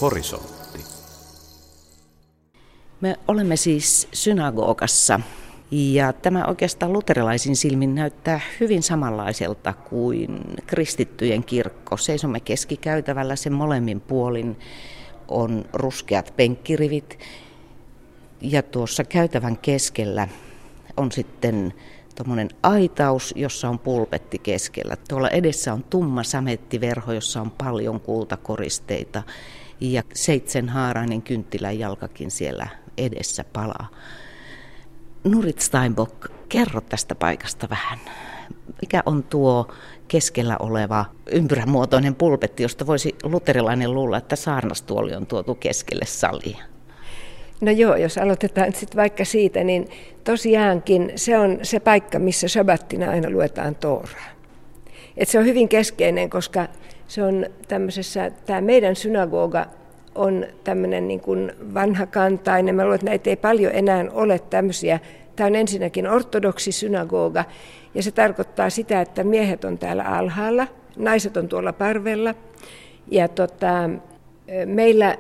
Horisontti. Me olemme siis synagogassa ja tämä oikeastaan luterilaisin silmin näyttää hyvin samanlaiselta kuin kristittyjen kirkko. Seisomme keskikäytävällä, sen molemmin puolin on ruskeat penkkirivit ja tuossa käytävän keskellä on sitten tuommoinen aitaus, jossa on pulpetti keskellä. Tuolla edessä on tumma samettiverho, jossa on paljon kultakoristeita ja 7-haarainen kynttilän jalkakin siellä edessä palaa. Nurit Steinbock, kerro tästä paikasta vähän. Mikä on tuo keskellä oleva ympyrämuotoinen pulpetti, josta voisi luterilainen luulla, että saarnastuoli on tuotu keskelle salia? No joo, jos aloitetaan sitten vaikka siitä, niin tosiaankin se on se paikka, missä shabbattina aina luetaan Tooraa. Et se on hyvin keskeinen, koska se on tämmöisessä, tämä meidän synagoga on tämmöinen niin kuin vanhakantainen. Mä luulen, että näitä ei paljon enää ole tämmöisiä. Tämä on ensinnäkin ortodoksi synagoga ja se tarkoittaa sitä, että miehet on täällä alhaalla, naiset on tuolla parvella ja meillä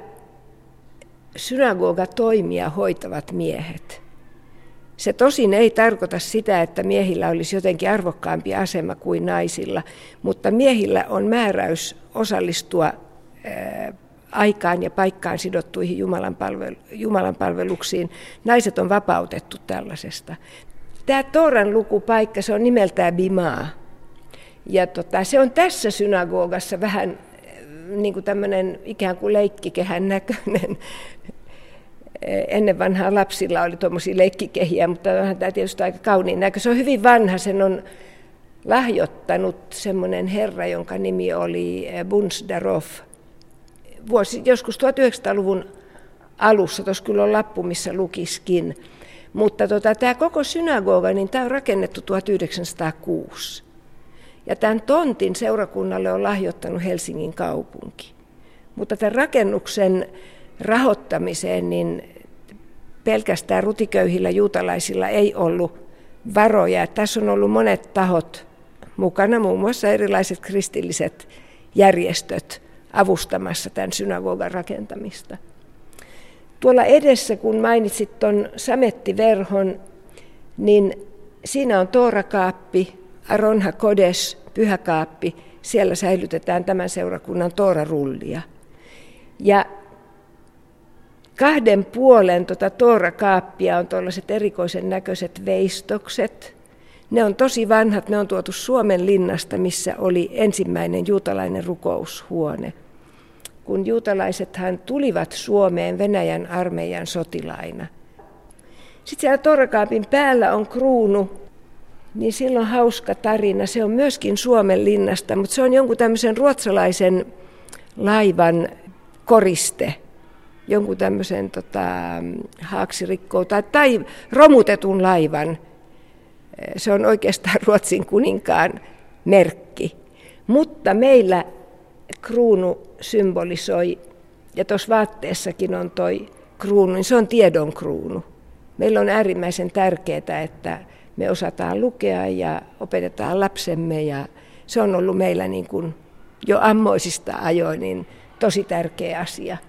synagogatoimia hoitavat miehet. Se tosin ei tarkoita sitä, että miehillä olisi jotenkin arvokkaampi asema kuin naisilla, mutta miehillä on määräys osallistua aikaan ja paikkaan sidottuihin Jumalan palveluksiin. Naiset on vapautettu tällaisesta. Tämä Tooran lukupaikka, se on nimeltään Bimaa. Ja se on tässä synagogassa vähän niin kuin tämmöinen ikään kuin leikkikehän näköinen. Ennen vanhaa lapsilla oli tuommoisia leikkikehiä, mutta onhan tämä tietysti aika kauniin näkö. Se on hyvin vanha, sen on lahjoittanut semmoinen herra, jonka nimi oli Bunsdarov. Joskus 1900-luvun alussa, tuossa kyllä on lappu, missä lukiskin. Mutta tämä koko synagoga, niin tämä on rakennettu 1906. Ja tämän tontin seurakunnalle on lahjoittanut Helsingin kaupunki. Mutta tämän rakennuksen rahoittamiseen niin pelkästään rutiköyhillä juutalaisilla ei ollut varoja. Tässä on ollut monet tahot mukana, muun muassa erilaiset kristilliset järjestöt avustamassa tämän synagogan rakentamista. Tuolla edessä, kun mainitsit tuon samettiverhon, niin siinä on toorakaappi, Aron HaKodesh, pyhäkaappi. Siellä säilytetään tämän seurakunnan toorarullia. Ja kahden puolen toorakaappia on tuollaiset erikoisen näköiset veistokset. Ne on tosi vanhat, ne on tuotu Suomen linnasta, missä oli ensimmäinen juutalainen rukoushuone. Kun juutalaisethan tulivat Suomeen Venäjän armeijan sotilaina. Sitten siellä toorakaapin päällä on kruunu, niin sillä on hauska tarina. Se on myöskin Suomen linnasta, mutta se on jonkun tämmöisen ruotsalaisen laivan koriste. Jonkun tämmöisen haaksirikkoon tai romutetun laivan. Se on oikeastaan Ruotsin kuninkaan merkki. Mutta meillä kruunu symbolisoi, ja tuossa vaatteessakin on toi kruunu, niin se on tiedon kruunu. Meillä on äärimmäisen tärkeää, että me osataan lukea ja opetetaan lapsemme, ja se on ollut meillä niin kuin jo ammoisista ajoin niin tosi tärkeä asia.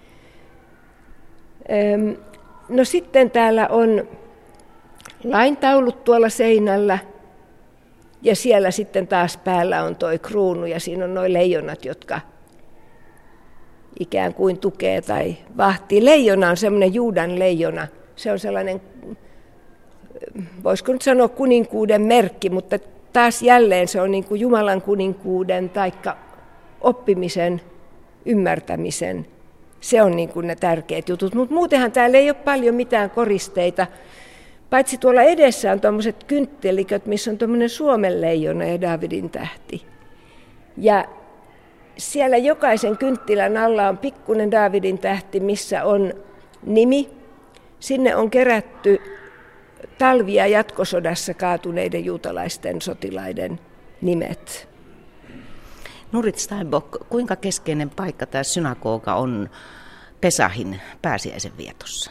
No sitten täällä on laintaulut tuolla seinällä ja siellä sitten taas päällä on toi kruunu ja siinä on nuo leijonat, jotka ikään kuin tukee tai vahtii. Leijona on semmoinen Juudan leijona. Se on sellainen, voisiko nyt sanoa kuninkuuden merkki, mutta taas jälleen se on niin kuin Jumalan kuninkuuden taikka oppimisen, ymmärtämisen. Se on niin kuin ne tärkeät jutut, mutta muutenhan täällä ei ole paljon mitään koristeita. Paitsi tuolla edessä on tuommoiset kyntteliköt, missä on tuommoinen Suomen leijona ja Daavidin tähti. Ja siellä jokaisen kynttilän alla on pikkuinen Daavidin tähti, missä on nimi. Sinne on kerätty talvia jatkosodassa kaatuneiden juutalaisten sotilaiden nimet. Nurit Steinbock, kuinka keskeinen paikka tämä synagoga on Pesahin pääsiäisen vietossa?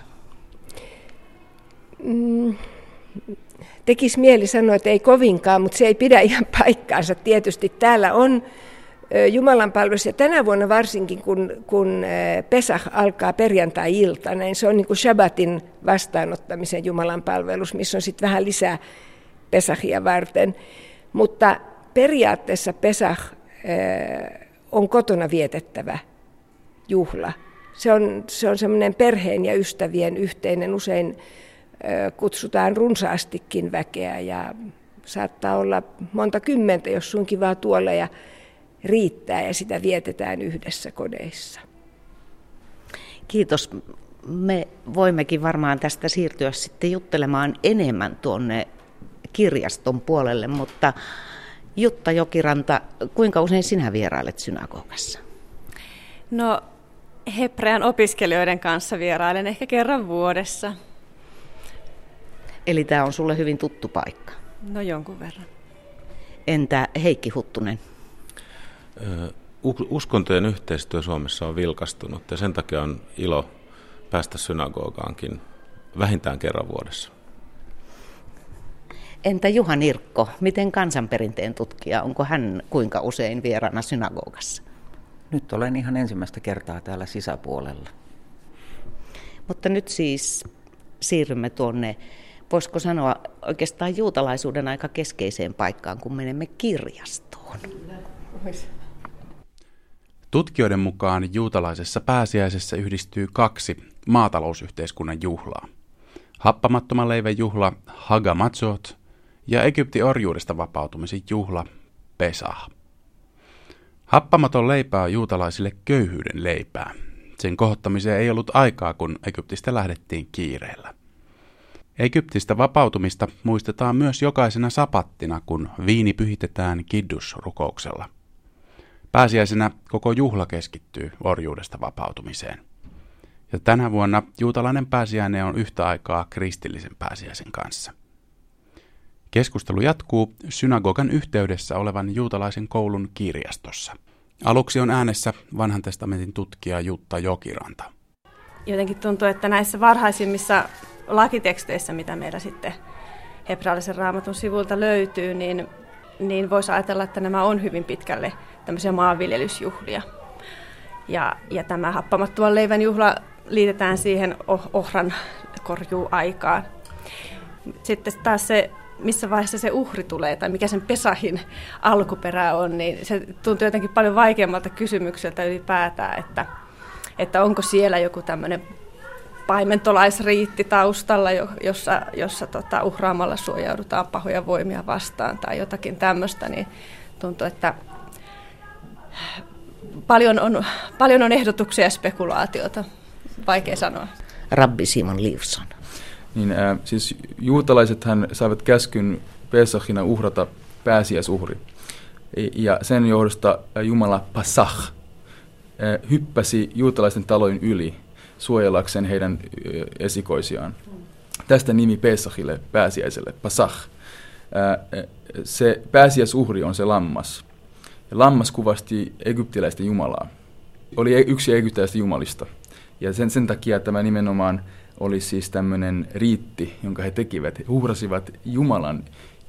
Tekisi mieli sanoa, että ei kovinkaan, mutta se ei pidä ihan paikkaansa. Tietysti täällä on jumalanpalvelus. Ja tänä vuonna varsinkin, kun Pesach alkaa perjantai-iltana, niin se on niin kuin Shabbatin vastaanottamisen jumalanpalvelus, missä on sitten vähän lisää Pesachia varten. Mutta periaatteessa Pesach on kotona vietettävä juhla. Se on semmoinen perheen ja ystävien yhteinen. Usein kutsutaan runsaastikin väkeä ja saattaa olla monta kymmentä, jos suinkin vaan tuolla ja riittää, ja sitä vietetään yhdessä kodeissa. Kiitos. Me voimmekin varmaan tästä siirtyä sitten juttelemaan enemmän tuonne kirjaston puolelle, mutta Jutta Jokiranta, kuinka usein sinä vierailet synagogassa? No, hebrean opiskelijoiden kanssa vierailen ehkä kerran vuodessa. Eli tämä on sulle hyvin tuttu paikka? No jonkun verran. Entä Heikki Huttunen? Uskontojen yhteistyö Suomessa on vilkastunut ja sen takia on ilo päästä synagogaankin vähintään kerran vuodessa. Entä Juha Nirkko, miten kansanperinteen tutkija, onko hän kuinka usein vieraana synagogassa? Nyt olen ihan ensimmäistä kertaa täällä sisäpuolella. Mutta nyt siis siirrymme tuonne, voisiko sanoa oikeastaan juutalaisuuden aika keskeiseen paikkaan, kun menemme kirjastoon. Tutkijoiden mukaan juutalaisessa pääsiäisessä yhdistyy 2 maatalousyhteiskunnan juhlaa. Happamattoman leivän juhla Haga Matzot ja Egyptin orjuudesta vapautumisen juhla Pesach. Happamaton leipä on juutalaisille köyhyyden leipää. Sen kohottamiseen ei ollut aikaa, kun Egyptistä lähdettiin kiireellä. Egyptistä vapautumista muistetaan myös jokaisena sapattina, kun viini pyhitetään kiddush-rukouksella. Pääsiäisenä koko juhla keskittyy orjuudesta vapautumiseen. Ja tänä vuonna juutalainen pääsiäinen on yhtä aikaa kristillisen pääsiäisen kanssa. Keskustelu jatkuu synagogan yhteydessä olevan juutalaisen koulun kirjastossa. Aluksi on äänessä Vanhan testamentin tutkija Jutta Jokiranta. Jotenkin tuntuu, että näissä varhaisimmissa lakiteksteissä, mitä meillä sitten hebrealaisen raamatun sivulta löytyy, niin voisi ajatella, että nämä on hyvin pitkälle tämmöisiä maanviljelysjuhlia. Ja tämä happamattoman leivän juhla liitetään siihen ohran korjuuaikaan. Sitten taas se, missä vaiheessa se uhri tulee tai mikä sen Pesahin alkuperä on, niin se tuntuu jotenkin paljon vaikeammalta kysymykseltä ylipäätään, että onko siellä joku tämmöinen paimentolaisriitti taustalla, jossa uhraamalla suojaudutaan pahoja voimia vastaan tai jotakin tämmöistä, niin tuntuu, että paljon on ehdotuksia ja spekulaatiota. Vaikea sanoa. Rabbi Simon Livson. Niin, siis juutalaisethan saivat käskyn Pesachina uhrata pääsiäisuhri. Ja sen johdosta Jumala Pasach hyppäsi juutalaisten talojen yli suojellakseen heidän esikoisiaan. Tästä nimi Pesachille, pääsiäiselle, Pasach. Se pääsiäisuhri on se lammas. Ja lammas kuvasti egyptiläistä jumalaa. Oli yksi egyptiläistä jumalista. Ja sen takia tämä nimenomaan oli siis tämmöinen riitti, jonka he tekivät. He uhrasivat Jumalan,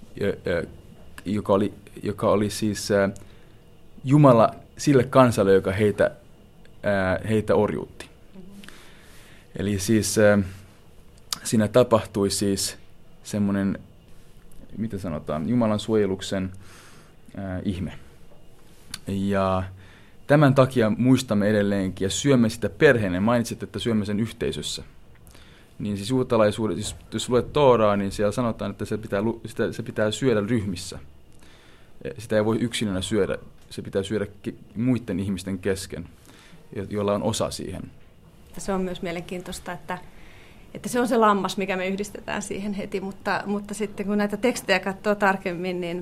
joka oli siis Jumala sille kansalle, joka heitä orjuutti. Eli siis siinä tapahtui siis semmoinen, mitä sanotaan, Jumalan suojeluksen ihme. Ja tämän takia muistamme edelleenkin ja syömme sitä perheenä. Mainitsit, että syömme sen yhteisössä. Niin siis juutalaisuudessa, jos luet Tooraa, niin siellä sanotaan, että se pitää syödä ryhmissä. Sitä ei voi yksilönä syödä. Se pitää syödä muiden ihmisten kesken, joilla on osa siihen. Se on myös mielenkiintoista, että se on se lammas, mikä me yhdistetään siihen heti, mutta sitten kun näitä tekstejä katsoo tarkemmin, niin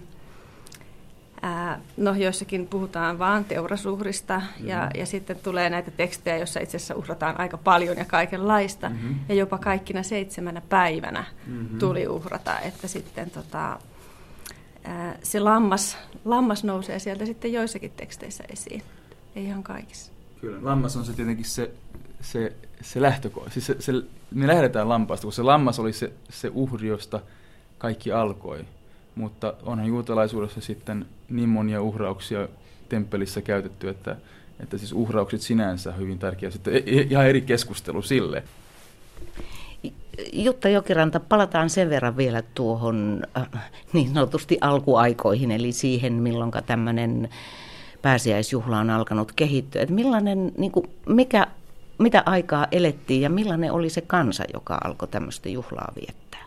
joissakin puhutaan vaan teurasuhrista ja sitten tulee näitä tekstejä, joissa itse asiassa uhrataan aika paljon ja kaikenlaista. Ja jopa kaikkina 7 päivänä tuli uhrata, että sitten se lammas nousee sieltä sitten joissakin teksteissä esiin, ei ihan kaikissa. Kyllä, lammas on se tietenkin se lähtökohta. Siis me lähdetään lampaasta, kun se lammas oli se uhri, josta kaikki alkoi. Mutta onhan juutalaisuudessa sitten niin monia uhrauksia temppelissä käytetty, että siis uhraukset sinänsä on hyvin tärkeä. Sitten ihan eri keskustelu sille. Jutta Jokiranta, palataan sen verran vielä tuohon niin sanotusti alkuaikoihin, eli siihen, milloin tämmöinen pääsiäisjuhla on alkanut kehittyä. Että millainen, niin kuin, mitä aikaa elettiin ja millainen oli se kansa, joka alkoi tämmöistä juhlaa viettää?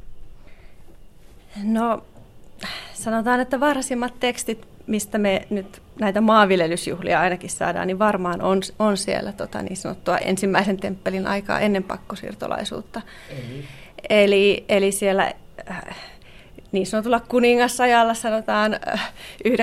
No, sanotaan, että varhaisimmat tekstit, mistä me nyt näitä maanviljelysjuhlia ainakin saadaan, niin varmaan on siellä niin sanottua ensimmäisen temppelin aikaa ennen pakkosiirtolaisuutta. Eli siellä niin sanotulla kuningasajalla sanotaan 900-500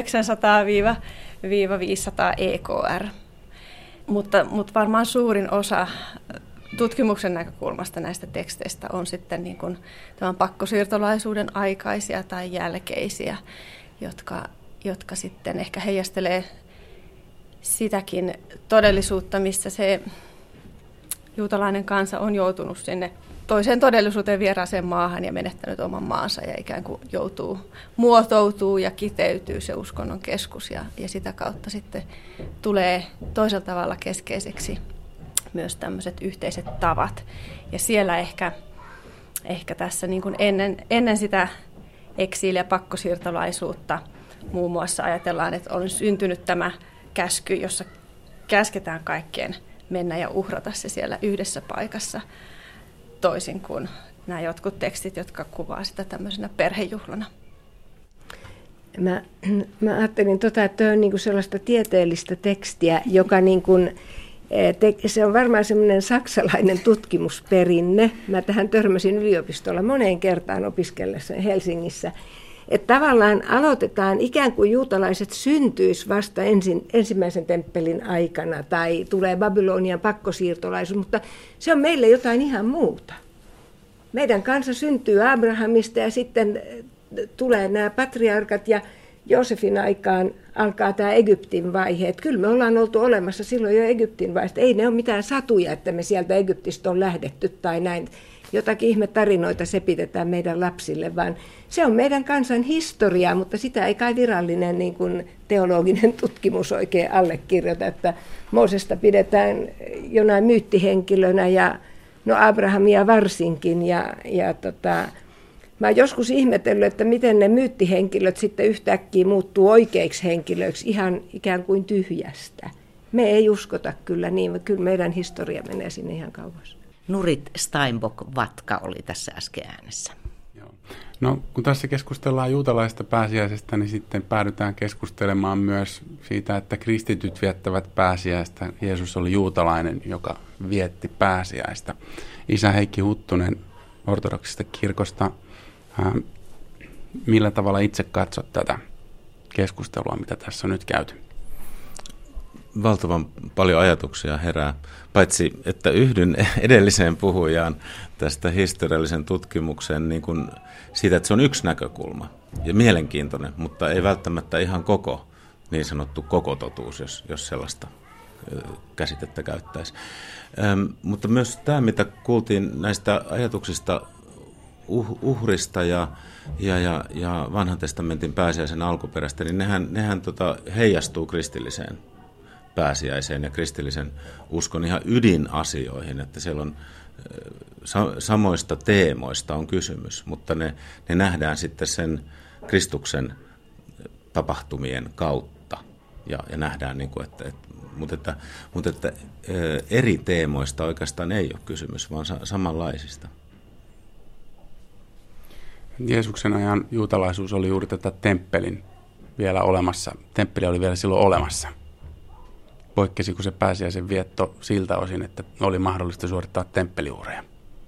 EKR. Mutta varmaan suurin osa tutkimuksen näkökulmasta näistä teksteistä on sitten niin kuin tämän pakkosiirtolaisuuden aikaisia tai jälkeisiä, jotka sitten ehkä heijastelee sitäkin todellisuutta, missä se juutalainen kansa on joutunut sinne toiseen todellisuuteen, vieraaseen maahan ja menettänyt oman maansa ja ikään kuin muotoutuu ja kiteytyy se uskonnon keskus ja sitä kautta sitten tulee toisella tavalla keskeiseksi myös tämmöiset yhteiset tavat. Ja siellä ehkä tässä niin kuin ennen sitä eksiili- ja pakkosiirtolaisuutta muun muassa ajatellaan, että on syntynyt tämä käsky, jossa käsketään kaikkien mennä ja uhrata se siellä yhdessä paikassa, toisin kuin nämä jotkut tekstit, jotka kuvaa sitä tämmöisenä perhejuhlana. Mä ajattelin, että tuo on niinku sellaista tieteellistä tekstiä, joka se on varmaan semmoinen saksalainen tutkimusperinne. Mä tähän törmäsin yliopistolla moneen kertaan opiskellessa Helsingissä. Että tavallaan aloitetaan ikään kuin juutalaiset syntyis vasta ensimmäisen temppelin aikana tai tulee Babylonian pakkosiirtolaisuus, mutta se on meille jotain ihan muuta. Meidän kansa syntyy Abrahamista ja sitten tulee nämä patriarkat ja Joosefin aikaan alkaa tämä Egyptin vaihe. Että kyllä me ollaan oltu olemassa silloin jo Egyptin vaiheesta. Ei ne ole mitään satuja, että me sieltä Egyptistä on lähdetty tai näin. Jotakin ihmetarinoita sepitetään meidän lapsille, vaan se on meidän kansan historiaa, mutta sitä ei kai virallinen niin kuin teologinen tutkimus oikein allekirjoita, että Moosesta pidetään jonain myyttihenkilönä ja Abrahamia varsinkin. Mä oon joskus ihmetellyt, että miten ne myyttihenkilöt sitten yhtäkkiä muuttuu oikeiksi henkilöiksi ihan ikään kuin tyhjästä. Me ei uskota kyllä niin, kyllä meidän historia menee sinne ihan kauas. Nurit Steinbock-Vatka oli tässä äsken äänessä. Joo. No, kun tässä keskustellaan juutalaisesta pääsiäisestä, niin sitten päädytään keskustelemaan myös siitä, että kristityt viettävät pääsiäistä. Jeesus oli juutalainen, joka vietti pääsiäistä. Isä Heikki Huttunen ortodoksista kirkosta. Millä tavalla itse katsot tätä keskustelua, mitä tässä on nyt käyty? Valtavan paljon ajatuksia herää, paitsi että yhdyn edelliseen puhujaan tästä historiallisen tutkimuksen niin kuin siitä, että se on yksi näkökulma ja mielenkiintoinen, mutta ei välttämättä ihan koko niin sanottu koko totuus, jos sellaista käsitettä käyttäisi. Mutta myös tämä, mitä kuultiin näistä ajatuksista uhrista ja vanhan testamentin pääsiäisen alkuperäistä, niin nehän heijastuu kristilliseen pääsiäiseen ja kristillisen uskon ihan ydinasioihin, että siellä on samoista teemoista on kysymys, mutta ne nähdään sitten sen Kristuksen tapahtumien kautta ja nähdään, niin kuin, mutta eri teemoista oikeastaan ei ole kysymys, vaan samanlaisista. Jeesuksen ajan juutalaisuus oli juuri tätä temppelin vielä olemassa. Temppeli oli vielä silloin olemassa. Poikkesiko se pääsiäisen vietto siltä osin, että oli mahdollista suorittaa temppeliuhreja?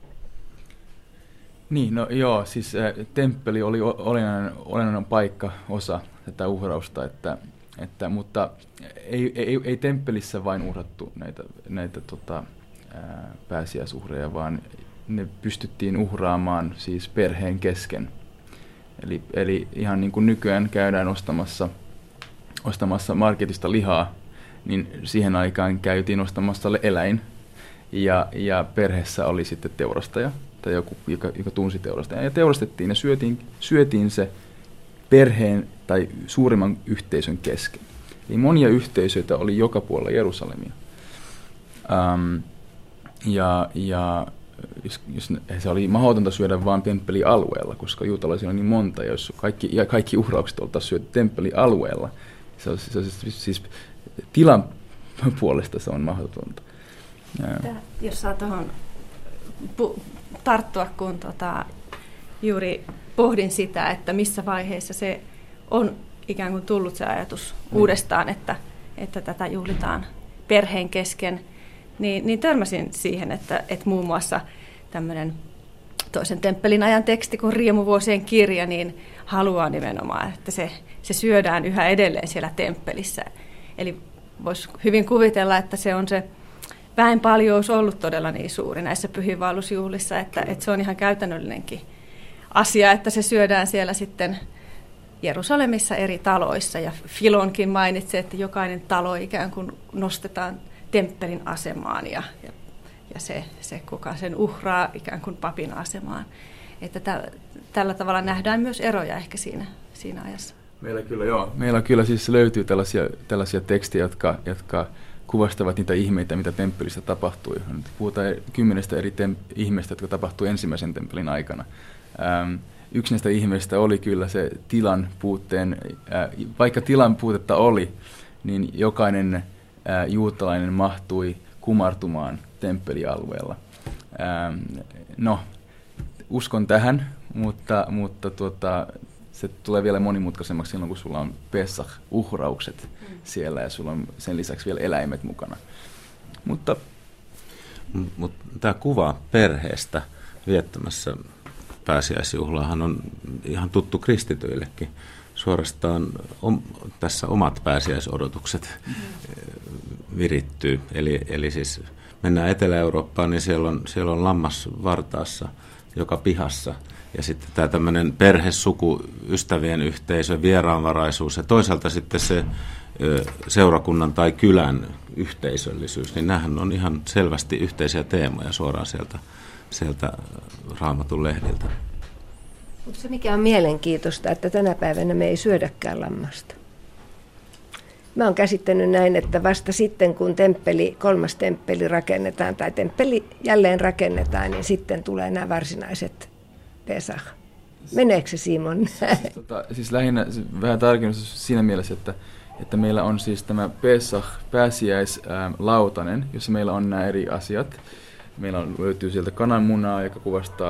Niin, no joo, siis temppeli oli olennainen paikka, osa tätä uhrausta, mutta ei temppelissä vain uhrattu näitä pääsiäisuhreja, vaan ne pystyttiin uhraamaan siis perheen kesken. Eli ihan niin kuin nykyään käydään ostamassa marketista lihaa, niin siihen aikaan käytiin ostamassa eläin ja perheessä oli sitten teurastaja tai joku, joka tunsi teurastajan. Ja teurastettiin ja syötiin se perheen tai suurimman yhteisön kesken. Eli monia yhteisöitä oli joka puolella Jerusalemia. Jos se oli mahdotonta syödä vain temppelialueella, koska juutalaisia on niin monta, ja jos kaikki uhraukset oltaisiin syöty temppelialueella, siis tilan puolesta se on mahdotonta. Jos saa tuohon tarttua, kun juuri pohdin sitä, että missä vaiheessa se on ikään kuin tullut se ajatus uudestaan, että tätä juhlitaan perheen kesken, niin törmäsin siihen, että muun muassa tämmöinen toisen temppelin ajan teksti kuin Riemuvuosien kirja, niin haluaa nimenomaan, että se syödään yhä edelleen siellä temppelissä. Eli voisi hyvin kuvitella, että se on se väenpaljous ollut todella niin suuri näissä pyhiinvaellusjuhlissa, että se on ihan käytännöllinenkin asia, että se syödään siellä sitten Jerusalemissa eri taloissa. Ja Filonkin mainitsi, että jokainen talo ikään kuin nostetaan temppelin asemaan ja se kuka sen uhraa ikään kuin papin asemaan. Että tällä tavalla nähdään myös eroja ehkä siinä ajassa. Meillä kyllä siis löytyy tällaisia tekstejä, jotka kuvastavat niitä ihmeitä, mitä temppelissä tapahtui. Nyt puhutaan 10 eri ihmeistä, jotka tapahtui ensimmäisen temppelin aikana. Yksi näistä ihmeistä oli kyllä se tilan puutteen, vaikka tilan puutetta oli, niin jokainen juutalainen mahtui kumartumaan temppelialueella. Uskon tähän, mutta se tulee vielä monimutkaisemmaksi silloin, kun sulla on Pesach-uhraukset siellä ja sulla on sen lisäksi vielä eläimet mukana. Mutta tämä kuva perheestä viettämässä pääsiäisjuhlaahan on ihan tuttu kristityillekin. Suorastaan tässä omat pääsiäisodotukset virittyy. Eli siis mennään Etelä-Eurooppaan, niin siellä on lammas vartaassa joka pihassa. Ja sitten tämä tämmöinen perhesuku, ystävien yhteisö, vieraanvaraisuus ja toisaalta sitten se seurakunnan tai kylän yhteisöllisyys, niin nämähän on ihan selvästi yhteisiä teemoja suoraan sieltä Raamatun lehdiltä. Mutta se mikä on mielenkiintoista, että tänä päivänä me ei syödäkään lammasta. Mä oon käsittänyt näin, että vasta sitten kun kolmas temppeli rakennetaan tai temppeli jälleen rakennetaan, niin sitten tulee nämä varsinaiset Pesach. Meneekö se, Simon? Siis lähinnä vähän tarkennus siinä mielessä, että meillä on siis tämä Pesach, pääsiäislautanen, jossa meillä on nämä eri asiat. Meillä löytyy sieltä kananmunaa, joka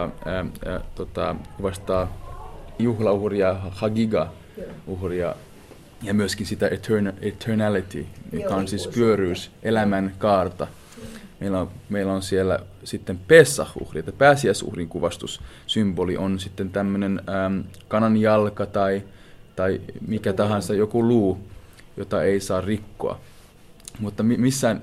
kuvastaa juhlauhria, hagiga-uhria, ja myöskin sitä eternality, joka on siis pyöryys, elämän kaarta. Meillä on siellä sitten Pesach-uhri, että pääsiäisuhrin kuvastussymboli on sitten tämmöinen kananjalka tai mikä tahansa joku luu, jota ei saa rikkoa. Mutta missään,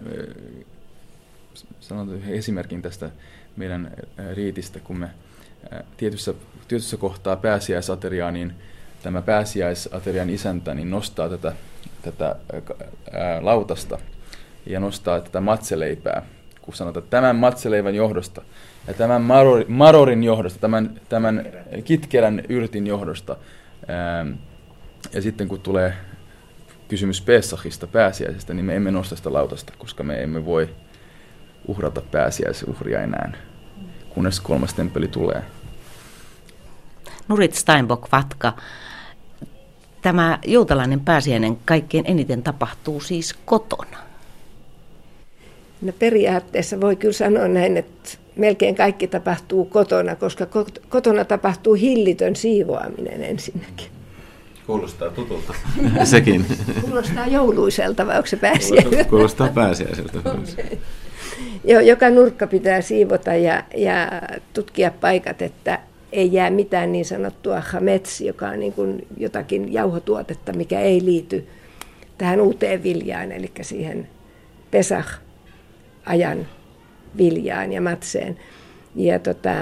sanon esimerkin tästä meidän riitistä, kun me tietyssä kohtaa pääsiäisateriaa, niin tämä pääsiäisaterian isäntä niin nostaa tätä lautasta ja nostaa tätä matseleipää, kun sanotaan, että tämän matseleivän johdosta ja tämän marorin johdosta, tämän kitkerän yrtin johdosta. Ja sitten kun tulee kysymys Pesachista, pääsiäisestä, niin me emme nosta sitä lautasta, koska me emme voi uhrata pääsiäisuhria enää, kunnes kolmas temppeli tulee. Nurit Steinbock-Vatka, tämä juutalainen pääsiäinen kaikkein eniten tapahtuu siis kotona. No periaatteessa voi kyllä sanoa näin, että melkein kaikki tapahtuu kotona, koska kotona tapahtuu hillitön siivoaminen ensinnäkin. Kuulostaa tutulta. Sekin. Kuulostaa jouluiselta, vai onko se pääsiäiseltä? Kuulostaa pääsiäiseltä. Joo, joka nurkka pitää siivota ja tutkia paikat, että ei jää mitään niin sanottua chametz, joka on niin kuin jotakin jauhotuotetta, mikä ei liity tähän uuteen viljaan, eli siihen Pesach-ajan viljaan ja matseen. Ja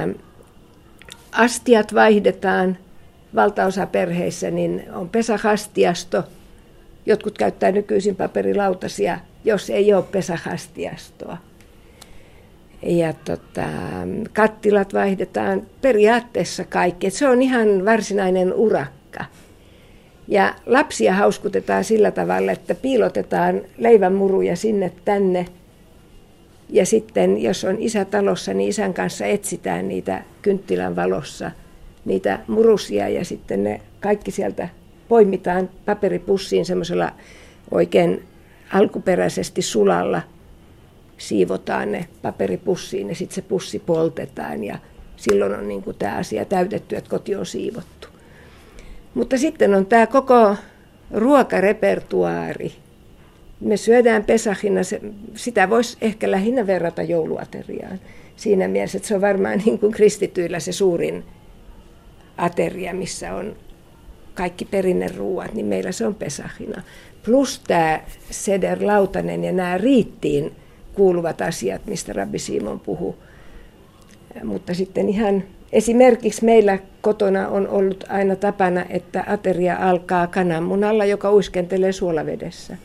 astiat vaihdetaan. Valtaosa perheissä niin on Pesach-astiasto. Jotkut käyttää nykyisin paperilautasia, jos ei ole Pesach-astiastoa. Ja kattilat vaihdetaan periaatteessa kaikki. Se on ihan varsinainen urakka. Ja lapsia hauskutetaan sillä tavalla, että piilotetaan leivänmuruja sinne tänne. Ja sitten, jos on isä talossa, niin isän kanssa etsitään niitä kynttilän valossa, niitä murusia. Ja sitten ne kaikki sieltä poimitaan paperipussiin semmoisella oikein alkuperäisesti sulalla. Siivotaan ne paperipussiin ja sitten se pussi poltetaan. Ja silloin on niin kuin tämä asia täytetty, että koti on siivottu. Mutta sitten on tämä koko ruokarepertuaari. Me syödään Pesachina, sitä voisi ehkä lähinnä verrata jouluateriaan. Siinä mielessä, että se on varmaan niin kuin kristityillä se suurin ateria, missä on kaikki perinneruuat, niin meillä se on Pesachina. Plus tämä Seder Lautanen ja nämä riittiin kuuluvat asiat, mistä Rabbi Simon puhui. Mutta sitten ihan esimerkiksi meillä kotona on ollut aina tapana, että ateria alkaa kananmunalla, joka uiskentelee suolavedessä.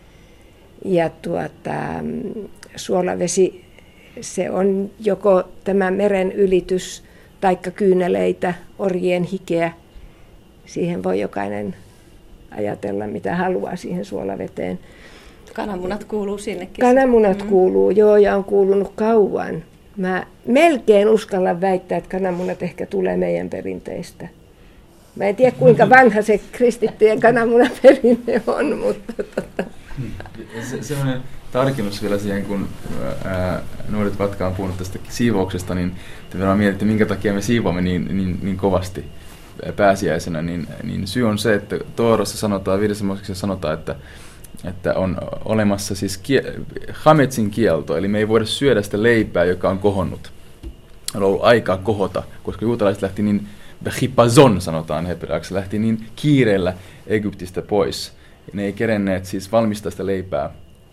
Ja suolavesi, se on joko tämä meren ylitys, taikka kyyneleitä, orjien hikeä. Siihen voi jokainen ajatella, mitä haluaa siihen suolaveteen. Kananmunat kuuluu sinnekin. Kananmunat kuuluu, joo, ja on kuulunut kauan. Mä melkein uskallan väittää, että kananmunat ehkä tulee meidän perinteistä. Mä en tiedä, kuinka vanha se kristittyjen kananmunaperinne on, mutta Sellainen tarkennus vielä siihen, kun nuoret Vatka on puhunut tästä siivouksesta, niin te vielä mietitte, minkä takia me siivoamme niin kovasti pääsiäisenä. Niin syy on se, että Toorassa sanotaan, 5. Mooseksessa sanotaan, että on olemassa siis hametsin kielto, eli me ei voida syödä sitä leipää, joka on kohonnut. On ollut aikaa kohota, koska juutalaiset lähti niin, bechipazon sanotaan hebreaksi, lähti niin kiireellä Egyptistä pois. Ne ei kerenneet siis valmistaa sitä leipää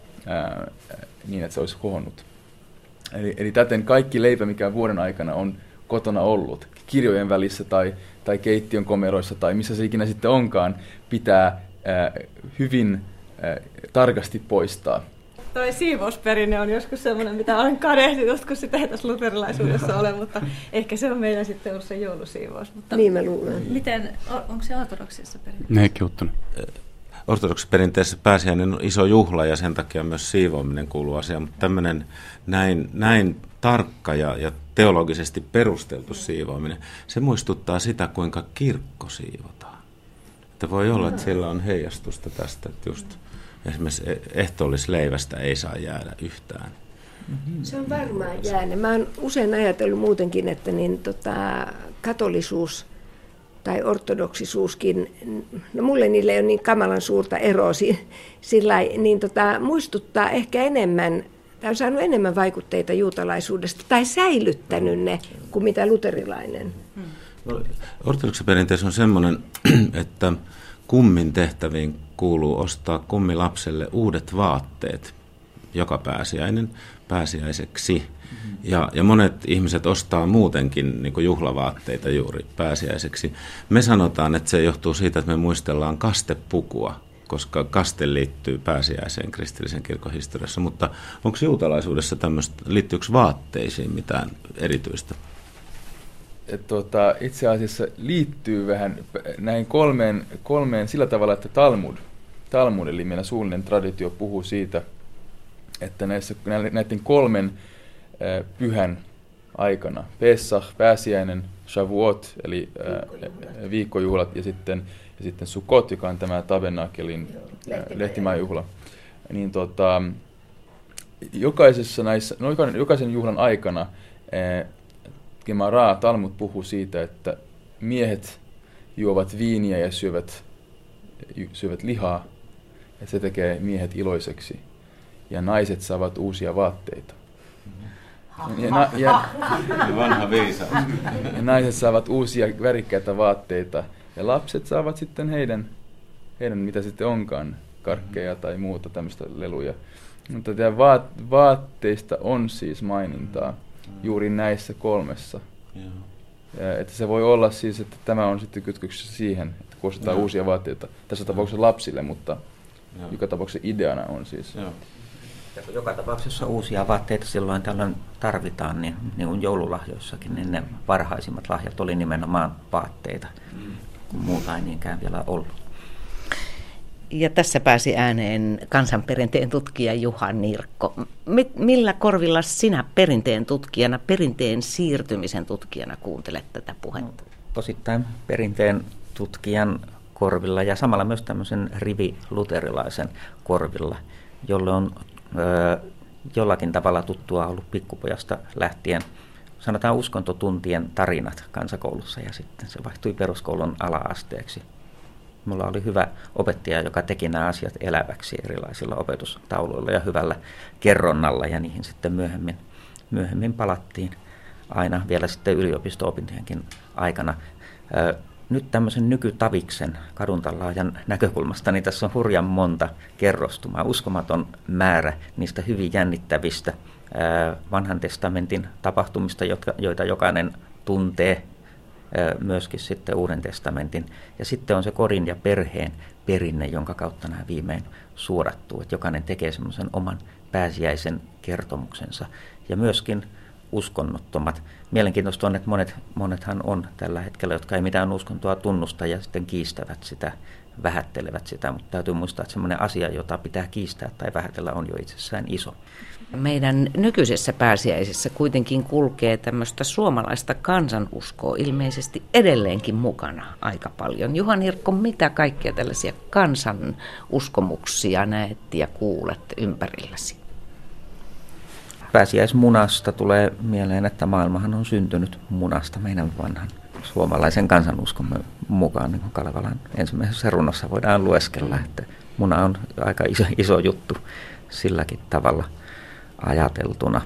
niin, että se olisi kohonnut. Eli täten kaikki leipä, mikä vuoden aikana on kotona ollut, kirjojen välissä tai keittiön komeroissa tai missä se ikinä sitten onkaan, pitää hyvin tarkasti poistaa. Toi siivousperinne on joskus semmoinen, mitä olen kadehdittu, kun sitä ei tässä luterilaisuudessa ole, mutta ehkä se on meillä sitten ollut se joulusiivous. Mutta niin mä luulen. Miten, onko se ortodoksisessa perinteessä? Ne Kiuttunen. Ortodoksisessa perinteessä pääsiäinen on iso juhla ja sen takia myös siivoaminen kuuluu asiaan, mutta tämmöinen näin tarkka ja teologisesti perusteltu siivoaminen, se muistuttaa sitä, kuinka kirkko siivotaan. Että voi olla, että sillä on heijastusta tästä, että just esimerkiksi ehtoollisleivästä ei saa jäädä yhtään. Se on varmaan jäänyt. Mä oon usein ajatellut muutenkin, että katolisuus tai ortodoksisuuskin, no mulle niille ei ole niin kamalan suurta eroa niin muistuttaa ehkä enemmän, tai on saanut enemmän vaikutteita juutalaisuudesta, tai säilyttänyt ne kuin mitä luterilainen. No, ortodoksisessa perinteessä on semmoinen, että kummin tehtäviin kuuluu ostaa kummilapselle uudet vaatteet joka pääsiäiseksi. Ja monet ihmiset ostaa muutenkin niin kuin juhlavaatteita juuri pääsiäiseksi. Me sanotaan, että se johtuu siitä, että me muistellaan kastepukua, koska kaste liittyy pääsiäiseen kristillisen kirkon historiassa. Mutta onko juutalaisuudessa tämmöistä, liittyykö vaatteisiin mitään erityistä? Itse asiassa liittyy vähän näihin kolmeen sillä tavalla, että Talmud, eli meidän suullinen traditio, puhuu siitä, että näiden kolmen pyhän aikana, Pesach, pääsiäinen, Shavuot, eli viikkojuhlat, ja sitten Sukkot, joka on tämä tabernakelin lehtimäjuhla, niin jokaisen juhlan aikana Gemara, Talmud puhuu siitä, että miehet juovat viiniä ja syövät lihaa, ja se tekee miehet iloiseksi. Ja naiset saavat uusia vaatteita. Vanha viisaus. Ja naiset saavat uusia värikkäitä vaatteita. Ja lapset saavat sitten heidän mitä sitten onkaan, karkkeja tai muuta tämmöistä leluja. Mutta vaatteista on siis mainintaa juuri näissä kolmessa. Että se voi olla siis, että tämä on sitten kytköksessä siihen, että ostetaan uusia vaatteita. Tässä tapauksessa lapsille, mutta joka tapauksessa ideana on siis. Joka tapauksessa uusia vaatteita silloin tällöin tarvitaan, niin kuin joululahjoissakin, niin ne varhaisimmat lahjat oli nimenomaan vaatteita, kun muuta ei niinkään vielä ollut. Ja tässä pääsi ääneen kansanperinteen tutkija Juha Nirkko. Millä korvilla sinä perinteen tutkijana, perinteen siirtymisen tutkijana kuuntelet tätä puhetta? Osittain perinteen tutkijan korvilla ja samalla myös tämmöisen riviluterilaisen korvilla, jolle on jollakin tavalla tuttua ollut pikkupojasta lähtien. Sanotaan uskontotuntien tarinat kansakoulussa ja sitten se vaihtui peruskoulun ala-asteeksi. Mulla oli hyvä opettaja, joka teki nämä asiat eläväksi erilaisilla opetustauluilla ja hyvällä kerronnalla ja niihin sitten myöhemmin palattiin aina vielä sitten yliopisto-opintojenkin aikana. Nyt tämmöisen nykytaviksen kaduntallaajan näkökulmasta, niin tässä on hurjan monta kerrostumaa, uskomaton määrä niistä hyvin jännittävistä vanhan testamentin tapahtumista, joita jokainen tuntee, myöskin sitten Uuden testamentin. Ja sitten on se kodin ja perheen perinne, jonka kautta nämä viimein suodattuu, että jokainen tekee semmoisen oman pääsiäisen kertomuksensa. Ja myöskin uskonnottomat. Mielenkiintoista on, että monethan on tällä hetkellä, jotka ei mitään uskontoa tunnusta ja sitten kiistävät sitä, vähättelevät sitä, mutta täytyy muistaa, että semmoinen asia, jota pitää kiistää tai vähätellä, on jo itsessään iso. Meidän nykyisessä pääsiäisessä kuitenkin kulkee tämmöistä suomalaista kansanuskoa ilmeisesti edelleenkin mukana aika paljon. Juha Nirkko, mitä kaikkia tällaisia kansanuskomuksia näet ja kuulet ympärilläsi? Pääsiäismunasta tulee mieleen, että maailmahan on syntynyt munasta meidän vanhan suomalaisen kansanuskomme mukaan. Niin kuin Kalevalan ensimmäisessä runossa voidaan lueskella, että muna on aika iso juttu silläkin tavalla ajateltuna.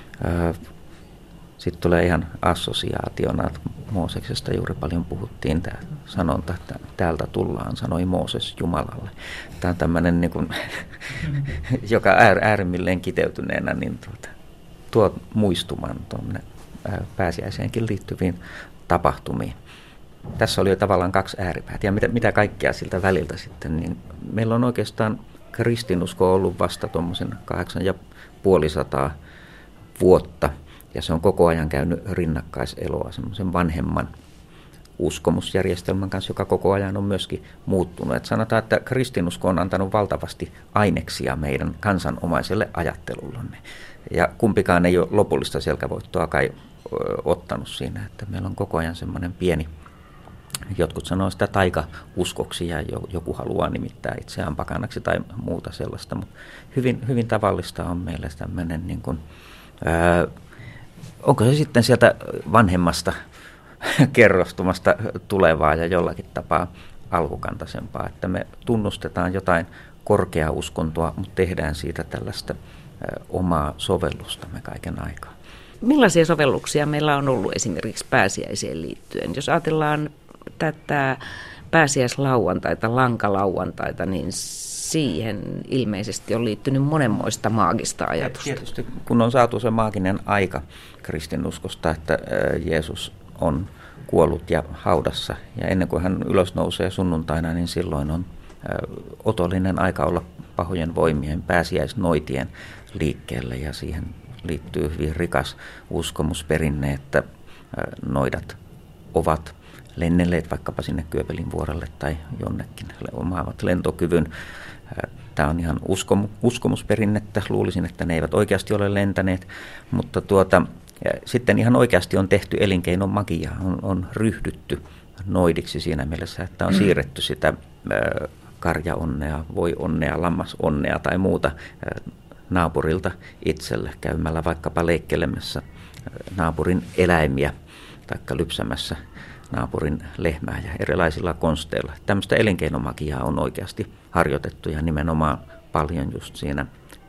Sitten tulee ihan assosiaationa, että Mooseksesta juuri paljon puhuttiin, tämä sanonta, että täältä tullaan, sanoi Mooses Jumalalle. Tämä on tämmöinen, niin kuin, joka äärimmilleen kiteytyneenä, niin tuo muistuman tuonne pääsiäiseenkin liittyviin tapahtumiin. Tässä oli jo tavallaan kaksi ääripäätä. Ja mitä kaikkea siltä väliltä sitten, niin meillä on oikeastaan kristinusko ollut vasta tuommoisen 850 vuotta. Ja se on koko ajan käynyt rinnakkaiseloa semmoisen vanhemman uskomusjärjestelmän kanssa, joka koko ajan on myöskin muuttunut. Et sanotaan, että kristinusko on antanut valtavasti aineksia meidän kansanomaiselle ajattelullemme. Ja kumpikaan ei ole lopullista selkävoittoa kai ottanut siinä, että meillä on koko ajan semmoinen pieni, jotkut sanoo sitä taikauskoksi ja joku haluaa nimittää itseään pakanaksi tai muuta sellaista, mutta hyvin tavallista on meillä tämmöinen, niin kuin, onko se sitten sieltä vanhemmasta kerrostumasta tulevaa ja jollakin tapaa alkukantaisempaa, että me tunnustetaan jotain korkeaa uskontoa, mutta tehdään siitä tällaista omaa sovellustamme kaiken aikaa. Millaisia sovelluksia meillä on ollut esimerkiksi pääsiäiseen liittyen? Jos ajatellaan tätä pääsiäislauantaita, lankalauantaita, niin siihen ilmeisesti on liittynyt monenmoista maagista ajatusta. Tietysti kun on saatu se maaginen aika kristinuskosta, että Jeesus on kuollut ja haudassa ja ennen kuin hän ylös nousee sunnuntaina, niin silloin on otollinen aika olla pahojen voimien pääsiäisnoitien liikkeelle ja siihen liittyy hyvin rikas uskomusperinne, että noidat ovat lennelleet vaikkapa sinne Kyöpelin vuorelle tai jonnekin, omaavat lentokyvyn. Tämä on ihan uskomusperinnettä, luulisin, että ne eivät oikeasti ole lentäneet, mutta sitten ihan oikeasti on tehty elinkeinon magiaa, on ryhdytty noidiksi siinä mielessä, että on siirretty sitä karjaonnea, voi-onnea, lammasonnea tai muuta naapurilta itselle käymällä vaikkapa leikkelemässä naapurin eläimiä tai lypsämässä naapurin lehmää ja erilaisilla konsteilla. Tämmöistä elinkeinomagiaa on oikeasti harjoitettu ja nimenomaan paljon just siinä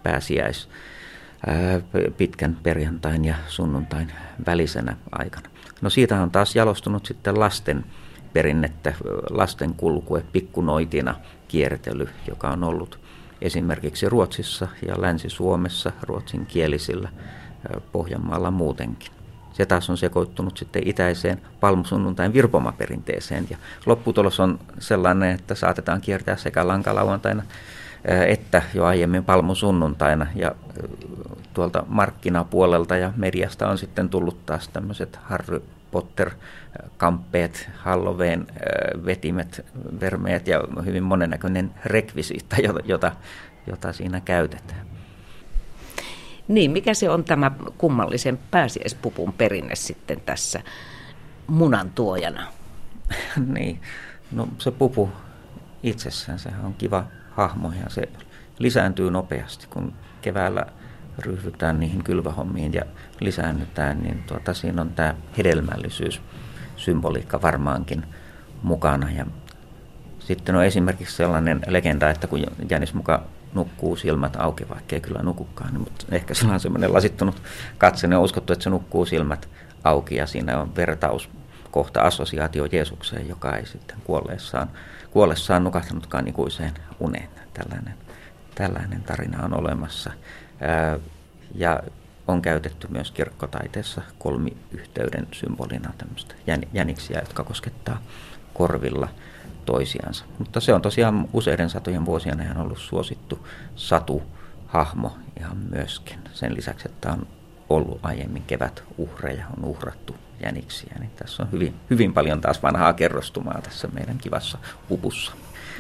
pitkän perjantain ja sunnuntain välisenä aikana. No siitä on taas jalostunut sitten lasten perinnettä, lasten kulkue, pikkunoitina kiertely, joka on ollut esimerkiksi Ruotsissa ja Länsi-Suomessa, ruotsinkielisillä, Pohjanmaalla muutenkin. Se taas on sekoittunut sitten itäiseen palmusunnuntain virpomaperinteeseen ja lopputulos on sellainen, että saatetaan kiertää sekä lankalauantaina että jo aiemmin palmusunnuntaina. Ja tuolta markkinapuolelta ja mediasta on sitten tullut taas tämmöiset Harry Potter-kamppeet, Halloween vetimet, vermeet ja hyvin monennäköinen rekvisiitta, jota siinä käytetään. Niin, mikä se on tämä kummallisen pääsiäispupun perinne sitten tässä munan tuojana? Niin, no se pupu itsessään, sehän on kiva hahmo ja se lisääntyy nopeasti, kun keväällä ryhdytään niihin kylvähommiin ja lisäännytään, niin siinä on tämä hedelmällisyyssymboliikka varmaankin mukana. Ja sitten on esimerkiksi sellainen legenda, että kun jänis muka nukkuu silmät auki, vaikka ei kyllä nukukaan, niin, mutta ehkä sillä on semmoinen lasittunut katse, niin on uskottu, että se nukkuu silmät auki ja siinä on vertauskohta assosiaatio Jeesukseen, joka ei sitten kuollessaan nukahtanutkaan ikuiseen uneen. Tällainen tarina on olemassa. Ja on käytetty myös kirkkotaiteessa kolmiyhteyden symbolina tämmöistä jäniksiä, jotka koskettaa korvilla toisiansa. Mutta se on tosiaan useiden satojen vuosien ajan ollut suosittu satuhahmo ihan myöskin. Sen lisäksi, että on ollut aiemmin kevätuhreja, on uhrattu jäniksiä. Niin tässä on hyvin paljon taas vanhaa kerrostumaa tässä meidän kivassa pupussa.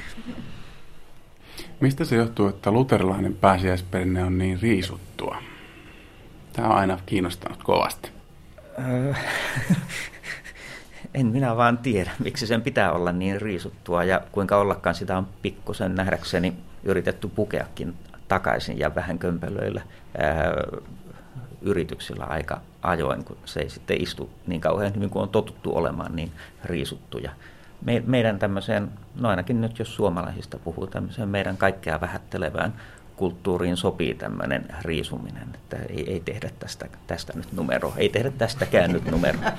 Mistä se johtuu, että luterilainen pääsiäisperinne on niin riisuttua? Tämä on aina kiinnostanut kovasti. En minä vaan tiedä, miksi sen pitää olla niin riisuttua ja kuinka ollakaan sitä on pikkusen nähdäkseni yritetty pukeakin takaisin ja vähän kömpelöillä yrityksillä aika ajoin, kun se ei sitten istu niin kauhean hyvin kuin on totuttu olemaan niin riisuttuja. Meidän tämmöiseen, no ainakin nyt jos suomalaisista puhuu, tämmöiseen meidän kaikkea vähättelevään kulttuuriin sopii tämmöinen riisuminen, että ei tehdä tästä nyt numeroa, ei tehdä tästäkään nyt numeroa.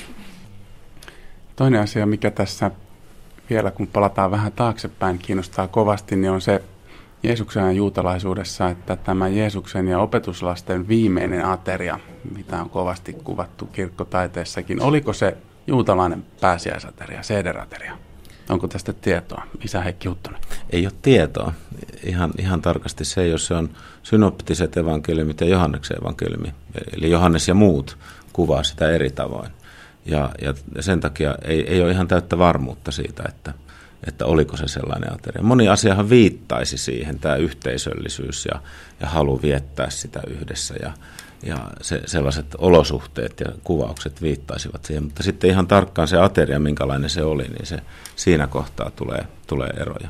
Toinen asia, mikä tässä vielä kun palataan vähän taaksepäin, kiinnostaa kovasti, niin on se Jeesuksen ja juutalaisuudessa, että tämä Jeesuksen ja opetuslasten viimeinen ateria, mitä on kovasti kuvattu kirkkotaiteessakin, oliko se juutalainen pääsiäisateria, seederateria? Onko tästä tietoa? Isä Heikki Huttunen. Ei ole tietoa. Ihan tarkasti se, jos se on synoptiset evankeliumit ja Johanneksen evankeliumi. Eli Johannes ja muut kuvaa sitä eri tavoin. Ja sen takia ei ole ihan täyttä varmuutta siitä, että oliko se sellainen ateria. Moni asiahan viittaisi siihen, tämä yhteisöllisyys ja halu viettää sitä yhdessä ja sellaiset olosuhteet ja kuvaukset viittaisivat siihen. Mutta sitten ihan tarkkaan se ateria, minkälainen se oli, niin se siinä kohtaa tulee eroja.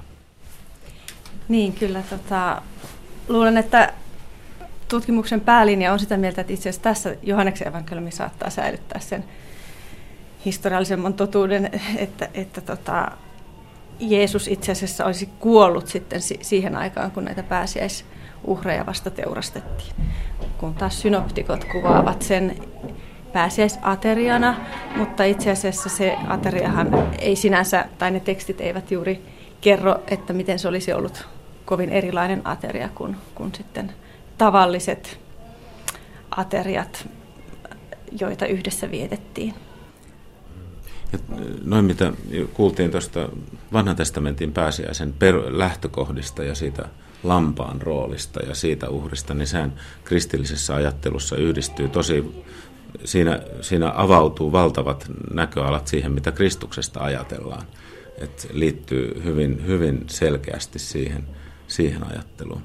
Niin, kyllä. Luulen, että tutkimuksen päälinja on sitä mieltä, että itse asiassa tässä Johanneksen evankeliumi saattaa säilyttää sen historiallisemman totuuden, että Jeesus itse asiassa olisi kuollut sitten siihen aikaan, kun näitä pääsiäisuhreja vasta teurastettiin. Kun taas synoptikot kuvaavat sen pääsiäisateriana, mutta itse asiassa se ateriahan ei sinänsä, tai ne tekstit eivät juuri kerro, että miten se olisi ollut kovin erilainen ateria kuin sitten tavalliset ateriat, joita yhdessä vietettiin. Ja noin mitä kuultiin tuosta Vanhan testamentin pääsiäisen lähtökohdista ja siitä lampaan roolista ja siitä uhrista, niin sehän kristillisessä ajattelussa yhdistyy tosi, siinä avautuu valtavat näköalat siihen, mitä Kristuksesta ajatellaan. Et liittyy hyvin, hyvin selkeästi siihen ajatteluun.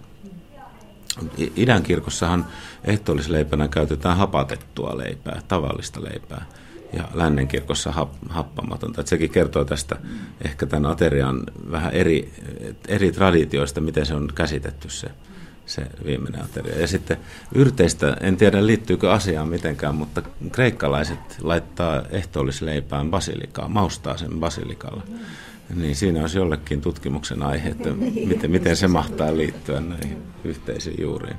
Idän kirkossahan ehtoollisleipänä käytetään hapatettua leipää, tavallista leipää. Ja lännen kirkossa happamatonta. Että sekin kertoo tästä ehkä tämän aterian vähän eri traditioista, miten se on käsitetty se viimeinen ateria. Ja sitten yrteistä, en tiedä liittyykö asiaan mitenkään, mutta kreikkalaiset laittaa ehtoollisleipään basilikaa, maustaa sen basilikalla. Niin siinä olisi jollekin tutkimuksen aihe, että miten se mahtaa liittyä näihin yhteisiin juuriin.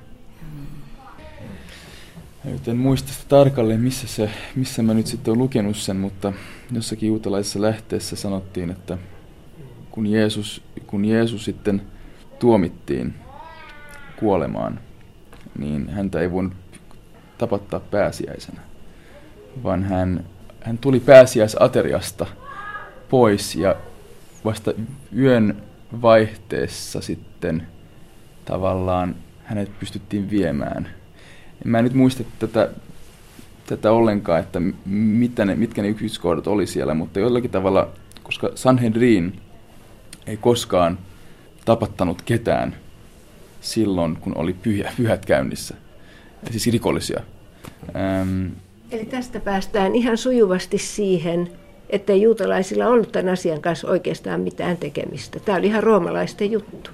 En muista sitä tarkalleen, missä mä nyt sitten olen lukenut sen, mutta jossakin juutalaisessa lähteessä sanottiin, että kun Jeesus sitten tuomittiin kuolemaan, niin häntä ei voinut tapattaa pääsiäisenä, vaan hän tuli pääsiäisateriasta pois ja vasta yön vaihteessa sitten tavallaan hänet pystyttiin viemään. Mä en nyt muista tätä ollenkaan, että mitkä ne yksityiskohdat oli siellä, mutta jollakin tavalla, koska Sanhedrin ei koskaan tapattanut ketään silloin, kun oli pyhät käynnissä, siis rikollisia. Eli tästä päästään ihan sujuvasti siihen, että juutalaisilla on ollut tämän asian kanssa oikeastaan mitään tekemistä. Tämä oli ihan roomalaisten juttu.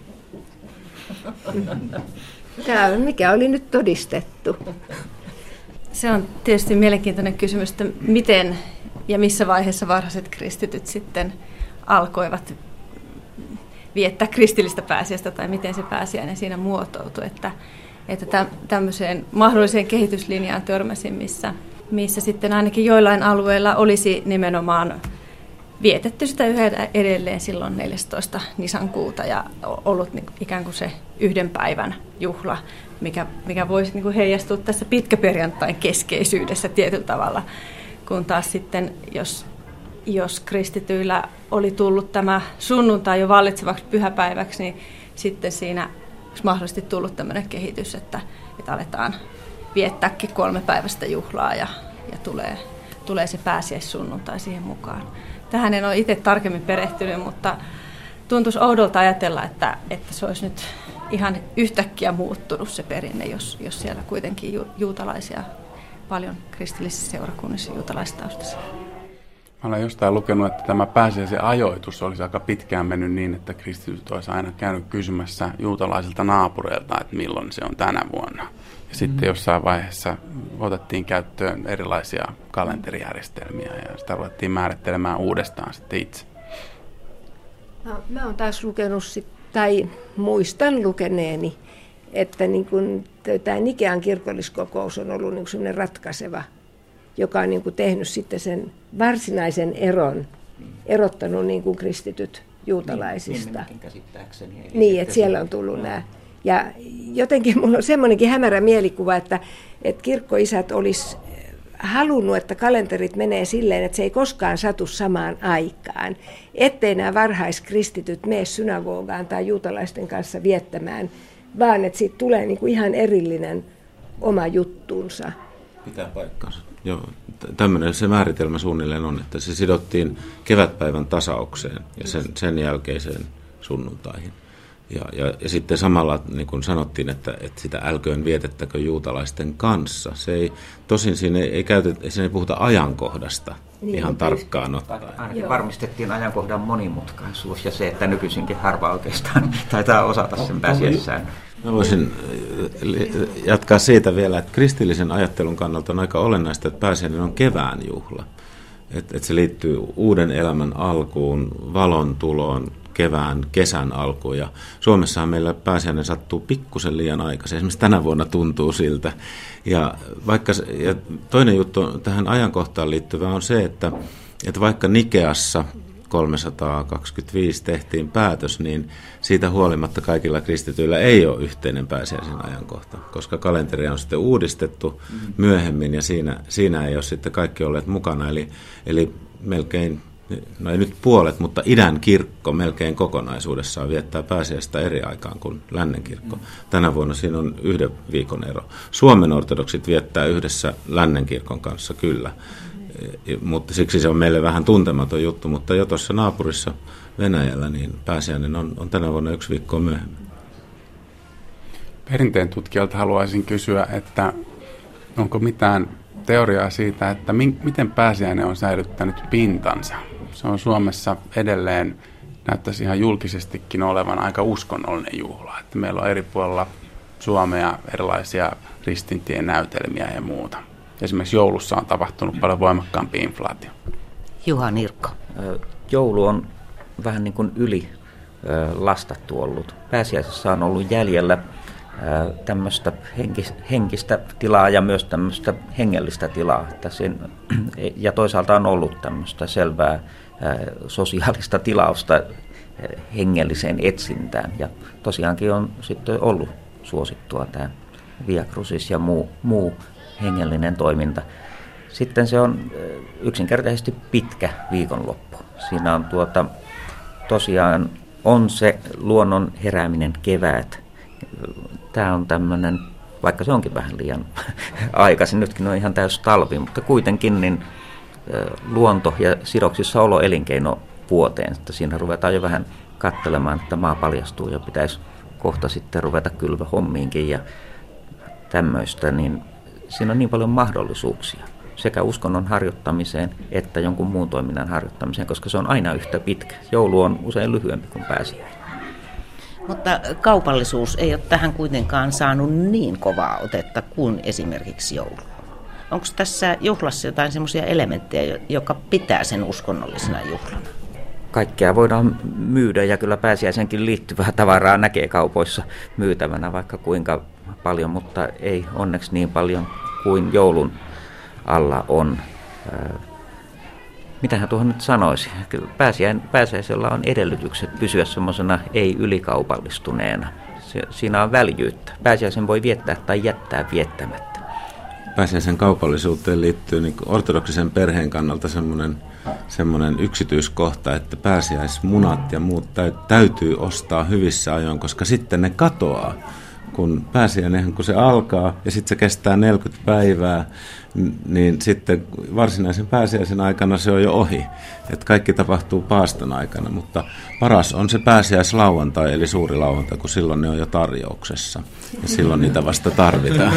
Tämä, mikä oli nyt todistettu. Se on tietysti mielenkiintoinen kysymys, että miten ja missä vaiheessa varhaiset kristityt sitten alkoivat viettää kristillistä pääsiäistä tai miten se pääsiäinen siinä muotoutui. Että tämmöiseen mahdolliseen kehityslinjaan törmäsin, missä sitten ainakin joillain alueilla olisi nimenomaan vietetty sitä yhä edelleen silloin 14. Nisankuuta ja ollut ikään kuin se yhden päivän juhla, mikä voisi heijastua tässä pitkäperjantain keskeisyydessä tietyllä tavalla, kun taas sitten, jos kristityillä oli tullut tämä sunnuntai jo vallitsevaksi pyhäpäiväksi, niin sitten siinä olisi mahdollisesti tullut tämmöinen kehitys, että aletaan viettääkin 3-päiväistä juhlaa ja tulee se pääsiäissunnuntai siihen mukaan. Tähän en ole itse tarkemmin perehtynyt, mutta tuntuisi oudolta ajatella, että se olisi nyt ihan yhtäkkiä muuttunut se perinne, jos siellä kuitenkin juutalaisia paljon kristillisissä seurakunnissa juutalaistaustaisia. Mä olen jostain lukenut, että tämä pääsiäisen ajoitus olisi aika pitkään mennyt niin, että kristityt olisi aina käynyt kysymässä juutalaisilta naapureilta, että milloin se on tänä vuonna. Ja sitten jossain vaiheessa otettiin käyttöön erilaisia kalenterijärjestelmiä ja sitä ruvettiin määrittelemään uudestaan sitten itse. Mä oon taas lukenut, tai muistan lukeneeni, että niin kun tämä Nikean kirkolliskokous on ollut niin sellainen ratkaiseva, joka on niin kuin tehnyt sitten sen varsinaisen erottanut niin kuin kristityt juutalaisista. Niin, että siellä on tullut nämä. Ja jotenkin minulla on semmoinenkin hämärä mielikuva, että kirkkoisät olisi halunnut, että kalenterit menee silleen, että se ei koskaan satu samaan aikaan. Ettei nämä varhaiskristityt mene synagogaan tai juutalaisten kanssa viettämään, vaan että siitä tulee niin kuin ihan erillinen oma juttuunsa. Pitää paikkansa. Joo, tämmöinen se määritelmä suunnilleen on, että se sidottiin kevätpäivän tasaukseen ja sen jälkeiseen sunnuntaihin. Ja sitten samalla niin kuin sanottiin, että sitä älköön vietettäkö juutalaisten kanssa. Tosin siinä ei puhuta ajankohdasta niin, ihan tarkkaan ottaen. Ainakin varmistettiin ajankohdan monimutkaisuus ja se, että nykyisinkin harva oikeastaan taitaa osata sen pääsiäissään. Mä voisin jatkaa siitä vielä, että kristillisen ajattelun kannalta on aika olennaista, että pääsiäinen on kevään juhla. Että se liittyy uuden elämän alkuun, valon tuloon, kesän alkuun. Ja Suomessahan meillä pääsiäinen sattuu pikkusen liian aikaisin. Esimerkiksi tänä vuonna tuntuu siltä. Ja toinen juttu tähän ajankohtaan liittyvä on se, että vaikka Nikeassa 325 tehtiin päätös, niin siitä huolimatta kaikilla kristityillä ei ole yhteinen pääsiäisen ajankohta, koska kalenteria on sitten uudistettu myöhemmin ja siinä ei ole sitten kaikki olleet mukana. Eli melkein, no ei nyt puolet, mutta idän kirkko melkein kokonaisuudessaan viettää pääsiäistä eri aikaan kuin lännen kirkko. Tänä vuonna siinä on 1 viikon ero. Suomen ortodoksit viettää yhdessä lännen kirkon kanssa kyllä. Mutta siksi se on meille vähän tuntematon juttu, mutta jo tuossa naapurissa Venäjällä niin pääsiäinen on tänä vuonna 1 viikkoa myöhemmin. Perinteen tutkijalta haluaisin kysyä, että onko mitään teoriaa siitä, että miten pääsiäinen on säilyttänyt pintansa? Se on Suomessa edelleen, näyttäisi ihan julkisestikin olevan aika uskonnollinen juhla. Että meillä on eri puolilla Suomea erilaisia ristintien näytelmiä ja muuta. Esimerkiksi joulussa on tapahtunut paljon voimakkaampi inflaatio. Juha Nirkko. Joulu on vähän niin kuin yli lastattu ollut. Pääsiäisessä on ollut jäljellä tämmöistä henkistä tilaa ja myös tämmöistä hengellistä tilaa. Ja toisaalta on ollut tämmöistä selvää sosiaalista tilausta hengelliseen etsintään. Ja tosiaankin on sitten ollut suosittua tämä Via Crucis ja muu hengellinen toiminta. Sitten se on yksinkertaisesti pitkä viikonloppu. Siinä on tosiaan on se luonnon herääminen kevät tämä on tämmöinen, vaikka se onkin vähän liian aikaisin, nytkin on ihan täys talvi, mutta kuitenkin niin luonto ja sidoksissa olo elinkeinovuoteen, että siinä ruvetaan jo vähän katselemaan, että maa paljastuu ja pitäisi kohta sitten ruveta kylvöhommiinkin ja tämmöistä, niin siinä on niin paljon mahdollisuuksia sekä uskonnon harjoittamiseen että jonkun muun toiminnan harjoittamiseen, koska se on aina yhtä pitkä. Joulu on usein lyhyempi kuin pääsiäinen. Mutta kaupallisuus ei ole tähän kuitenkaan saanut niin kovaa otetta kuin esimerkiksi joulu. Onko tässä juhlassa jotain semmoisia elementtejä, joka pitää sen uskonnollisena juhlana? Kaikkea voidaan myydä ja kyllä pääsiäisenkin liittyvää tavaraa näkee kaupoissa myytävänä vaikka kuinka paljon, mutta ei onneksi niin paljon kuin joulun alla on. Mitähän tuohon nyt sanoisi? Pääsiäisellä on edellytykset pysyä semmoisena ei ylikaupallistuneena. Siinä on väljyyttä. Pääsiäisen voi viettää tai jättää viettämättä. Pääsiäisen kaupallisuuteen liittyy niin ortodoksisen perheen kannalta semmoinen yksityiskohta, että pääsiäismunat ja muut täytyy ostaa hyvissä ajoin, koska sitten ne katoaa. Kun pääsiäinen, kun se alkaa ja sitten se kestää 40 päivää, niin sitten varsinaisen pääsiäisen aikana se on jo ohi. Että kaikki tapahtuu paaston aikana, mutta paras on se pääsiäislauantai, eli suuri lauantai, kun silloin ne on jo tarjouksessa. Ja silloin niitä vasta tarvitaan.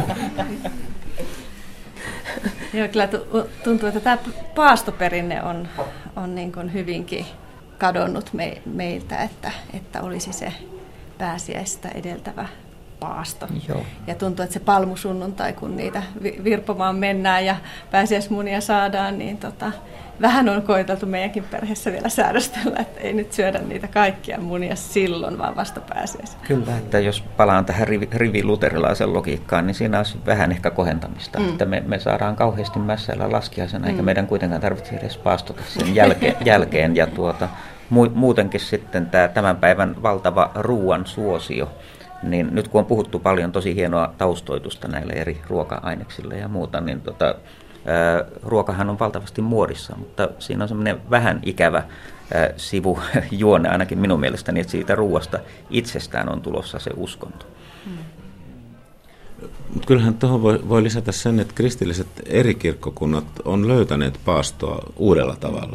Joo, kyllä tuntuu, että tämä paastoperinne on niin kuin hyvinkin kadonnut meiltä, että olisi se pääsiäistä edeltävä paasto. Joo. Ja tuntuu, että se palmusunnuntai, kun niitä virpomaan mennään ja pääsiäismunia saadaan, niin vähän on koeteltu meidänkin perheessä vielä säädöstellä, että ei nyt syödä niitä kaikkia munia silloin, vaan vasta pääsiäisenä. Kyllä, että jos palaan tähän riviluterilaisen logiikkaan, niin siinä olisi vähän ehkä kohentamista. Että me saadaan kauheasti mässäillä laskiaisena, eikä meidän kuitenkaan tarvitse edes paastota sen jälkeen. Ja muutenkin sitten tämän päivän valtava ruoan suosio, niin nyt kun on puhuttu paljon tosi hienoa taustoitusta näille eri ruoka-aineksille ja muuta, niin ruokahan on valtavasti muodissa, mutta siinä on semmoinen vähän ikävä sivujuone ainakin minun mielestäni, että siitä ruoasta itsestään on tulossa se uskonto. Kyllähän tuohon voi lisätä sen, että kristilliset eri kirkkokunnat on löytäneet paastoa uudella tavalla.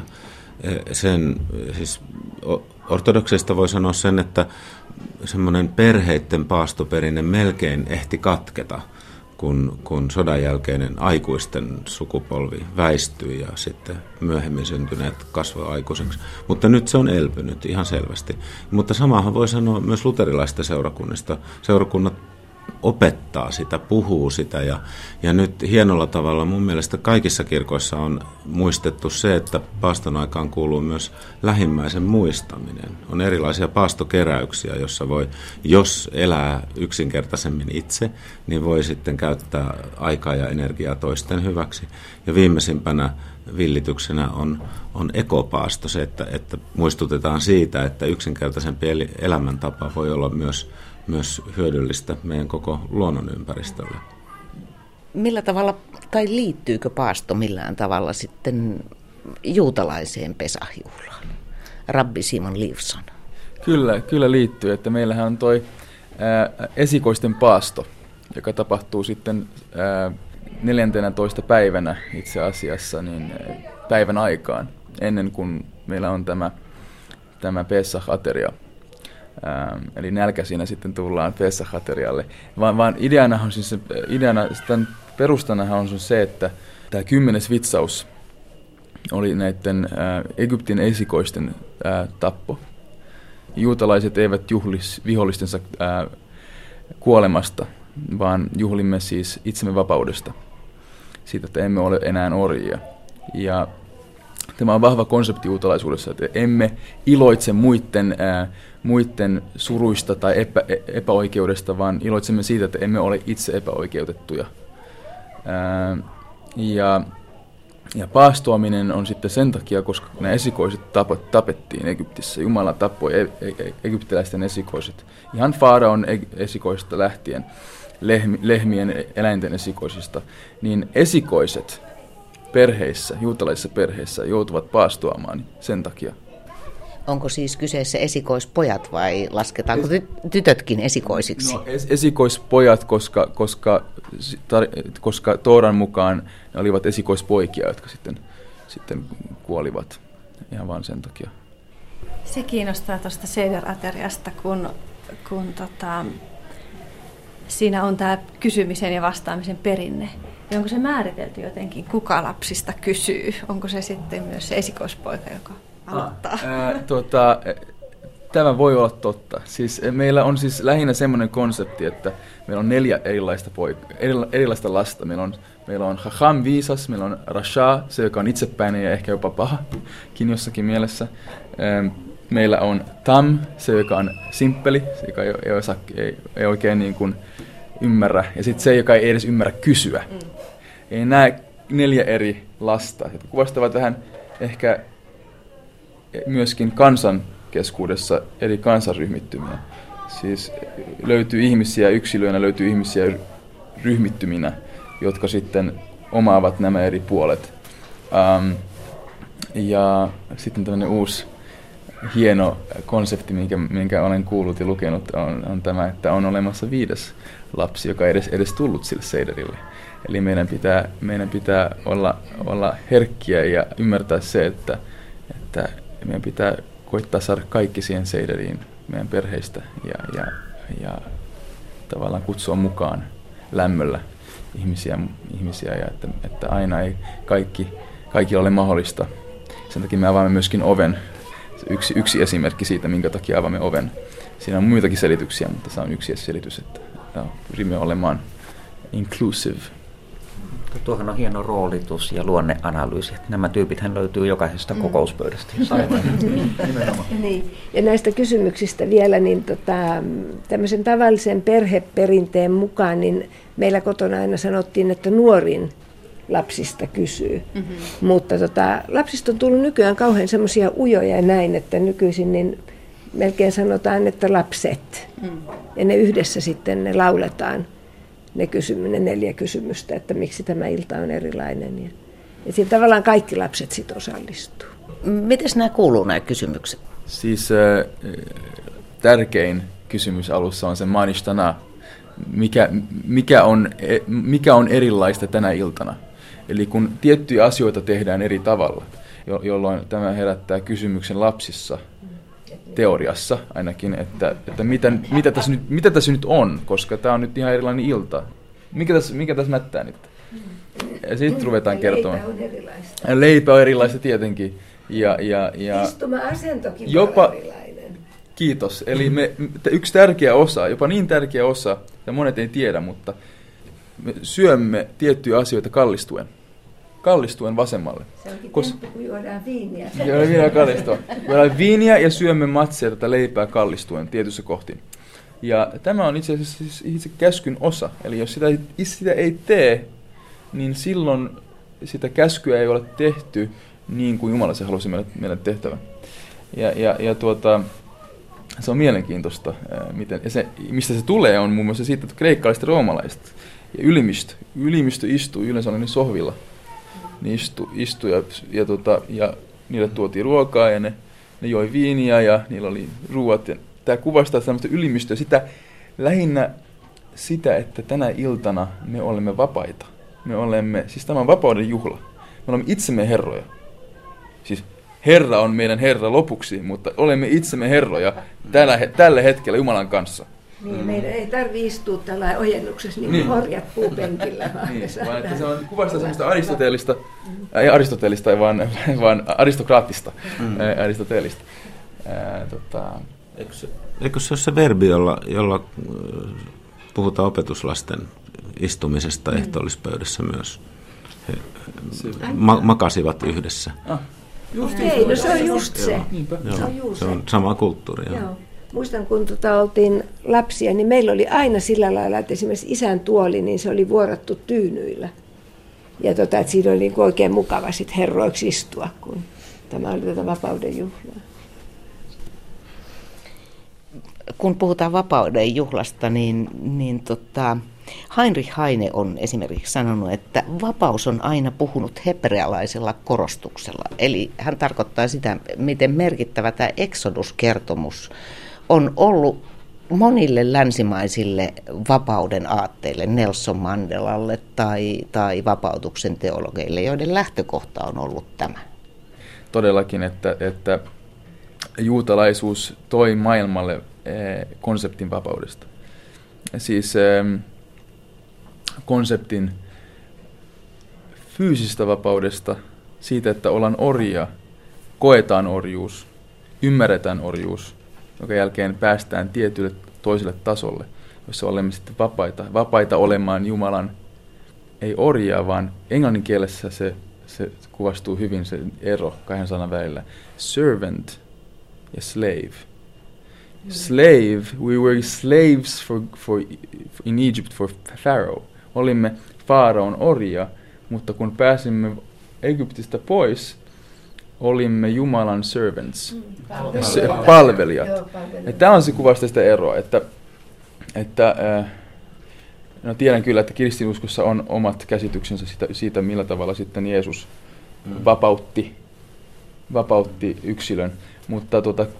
Siis ortodoksista voi sanoa sen, että semmoinen perheiden paastoperinne melkein ehti katketa, kun sodan jälkeinen aikuisten sukupolvi väistyi ja sitten myöhemmin syntyneet kasvoi aikuiseksi. Mutta nyt se on elpynyt ihan selvästi. Mutta samahan voi sanoa myös luterilaisista seurakunnista. Seurakunnat opettaa sitä, puhuu sitä ja nyt hienolla tavalla mun mielestä kaikissa kirkoissa on muistettu se, että paaston aikaan kuuluu myös lähimmäisen muistaminen. On erilaisia paastokeräyksiä, jossa voi, jos elää yksinkertaisemmin itse, niin voi sitten käyttää aikaa ja energiaa toisten hyväksi. Ja viimeisimpänä villityksenä on ekopaasto, se, että muistutetaan siitä, että yksinkertaisempi elämäntapa voi olla myös hyödyllistä meidän koko luonnonympäristölle. Millä tavalla, tai liittyykö paasto millään tavalla sitten juutalaiseen Pesach-juhlaan? Rabbi Simon Leifson. Kyllä liittyy, että meillähän on toi esikoisten paasto, joka tapahtuu sitten 14. päivänä itse asiassa niin päivän aikaan, ennen kuin meillä on tämä Pesach-ateria. Eli nälkä siinä sitten tullaan Pesach-aterialle. Vaan ideana, tämän perustanahan on se, että tämä 10. vitsaus oli näiden Egyptin esikoisten tappo. Juutalaiset eivät juhlis vihollistensa kuolemasta, vaan juhlimme siis itsemme vapaudesta. Siitä, että emme ole enää orjia. Ja tämä on vahva konsepti juutalaisuudessa, että emme iloitse muiden suruista tai epäoikeudesta, vaan iloitsemme siitä, että emme ole itse epäoikeutettuja. Ja paastoaminen on sitten sen takia, koska nämä esikoiset tapettiin Egyptissä. Jumala tappoi egyptiläisten esikoiset. Ihan Faaraon esikoisista lähtien, lehmien, eläinten esikoisista, niin esikoiset perheissä, juutalaisissa perheissä joutuvat paastoamaan sen takia. Onko siis kyseessä esikoispojat vai lasketaanko tytötkin esikoisiksi? No, esikoispojat, koska Tooran mukaan ne olivat esikoispoikia, jotka sitten kuolivat ihan vain sen takia. Se kiinnostaa tuosta Seder-ateriasta, kun siinä on tämä kysymisen ja vastaamisen perinne. Ja onko se määritelty jotenkin, kuka lapsista kysyy? Onko se sitten myös se esikoispoika, joka aloittaa? Tämä voi olla totta. Siis meillä on siis lähinnä semmoinen konsepti, että meillä on 4 erilaista lasta. Meillä on Chacham, viisas, meillä on Rasha, se joka on itsepäinen ja ehkä jopa pahakin jossakin mielessä. Meillä on Tam, se joka on simppeli, se joka ei oikein niin kuin ymmärrä, ja sitten se, joka ei edes ymmärrä kysyä. Ei nämä 4 eri lasta, jotka kuvastavat vähän ehkä myöskin kansan keskuudessa eri kansanryhmittymiä. Siis löytyy ihmisiä yksilöinä, löytyy ihmisiä ryhmittyminä, jotka sitten omaavat nämä eri puolet. Ja sitten tämmöinen uusi hieno konsepti, minkä olen kuullut ja lukenut, on tämä, että on olemassa 5. lapsi, joka ei edes tullut sille seiderille. Eli meidän pitää olla herkkiä ja ymmärtää se, että meidän pitää koittaa saada kaikki siihen seideriin meidän perheistä ja tavallaan kutsua mukaan lämmöllä ihmisiä ja että aina ei kaikilla ole mahdollista. Sen takia me avaamme myöskin oven. Yksi esimerkki siitä, minkä takia avaamme oven. Siinä on muitakin selityksiä, mutta se on yksi selitys, että pyrimme olemaan inclusive. Tuohan on hieno roolitus ja luonneanalyysi. Nämä tyypithän löytyy jokaisesta kokouspöydästä. Niin. Ja näistä kysymyksistä vielä, niin tämmöisen tavallisen perheperinteen mukaan, niin meillä kotona aina sanottiin, että nuorin lapsista kysyy. Mm-hmm. Mutta lapsista on tullut nykyään kauhean semmoisia ujoja näin, että nykyisin niin melkein sanotaan, että lapset. Ja ne yhdessä sitten ne lauletaan. Ne 4 kysymystä, että miksi tämä ilta on erilainen. Ja siinä tavallaan kaikki lapset sitten osallistuu. Mites nämä kuuluu nämä kysymykset? Siis tärkein kysymys alussa on se manishtana, mikä on erilaista tänä iltana. Eli kun tiettyjä asioita tehdään eri tavalla, jolloin tämä herättää kysymyksen lapsissa, teoriassa ainakin, että mitä tässä nyt on, koska tämä on nyt ihan erilainen ilta. Mikä tässä mättää nyt? Ja sitten ruvetaan kertomaan. Leipä on erilaista. Leipä on erilaista tietenkin. Ja istuma-asentokin jopa, on erilainen. Kiitos. Eli yksi tärkeä osa, jopa niin tärkeä osa, ja monet ei tiedä, mutta me syömme tiettyjä asioita kallistuen vasemmalle. Se onkin temppu, kun juodaan viiniä. Juodaan viiniä ja syömme matseja tätä leipää kallistuen tietyssä kohti. Ja tämä on itse asiassa itse käskyn osa. Eli jos sitä ei tee, niin silloin sitä käskyä ei ole tehty niin kuin Jumala se halusi meille tehtävän. Se on mielenkiintoista. Mistä se tulee on muun muassa siitä, että kreikkalaiset ja roomalaiset ja ylimistö istuu yleensä niin sohvilla. Ne istui ja niille tuotiin ruokaa ja ne joi viiniä ja niillä oli ruuat. Ja tämä kuvastaa sellaista ylimystöä, lähinnä sitä, että tänä iltana me olemme vapaita. Siis tämä on vapauden juhla. Me olemme itsemme herroja. Siis Herra on meidän Herra lopuksi, mutta olemme itsemme herroja tällä hetkellä Jumalan kanssa. Niin, meidän ei tarvitse istua tällä ojennuksessa niin horjat puupenkillä. Vaan että se on kuvastaa semmoista aristoteellista, ei vaan aristokraattista aristoteellista. Eikö se ole se verbi, jolla puhutaan opetuslasten istumisesta ehtoollispöydässä myös? He makasivat yhdessä. Ei, se on just se. Se on sama kulttuuri. Joo. Muistan, kun oltiin lapsia, niin meillä oli aina sillä lailla, että esimerkiksi isän tuoli, niin se oli vuorattu tyynyillä. Ja että siinä oli niin oikein mukava sit herroiksi istua, kun tämä oli tätä vapauden juhlaa. Kun puhutaan vapauden juhlasta, niin Heinrich Heine on esimerkiksi sanonut, että vapaus on aina puhunut hebrealaisella korostuksella. Eli hän tarkoittaa sitä, miten merkittävä tämä Exodus-kertomus on ollut monille länsimaisille vapauden aatteille, Nelson Mandelalle tai vapautuksen teologeille, joiden lähtökohta on ollut tämä. Todellakin, että juutalaisuus toi maailmalle konseptin vapaudesta. Siis konseptin fyysistä vapaudesta, siitä, että ollaan orjia, koetaan orjuus, ymmärretään orjuus, jonka jälkeen päästään tietylle toiselle tasolle, jossa olemme sitten vapaita olemaan Jumalan, ei orjia, vaan englannin kielessä se kuvastuu hyvin se ero kahden sanan välillä. Servant ja slave. Slave, we were slaves in Egypt for Pharaoh. Olimme Faraon orjia, mutta kun pääsimme Egyptistä pois, olimme Jumalan servants, palvelijat. Tämä on se kuvasta sitä eroa, että no tiedän kyllä, että kristinuskossa on omat käsityksensä siitä, millä tavalla sitten Jeesus vapautti yksilön, mutta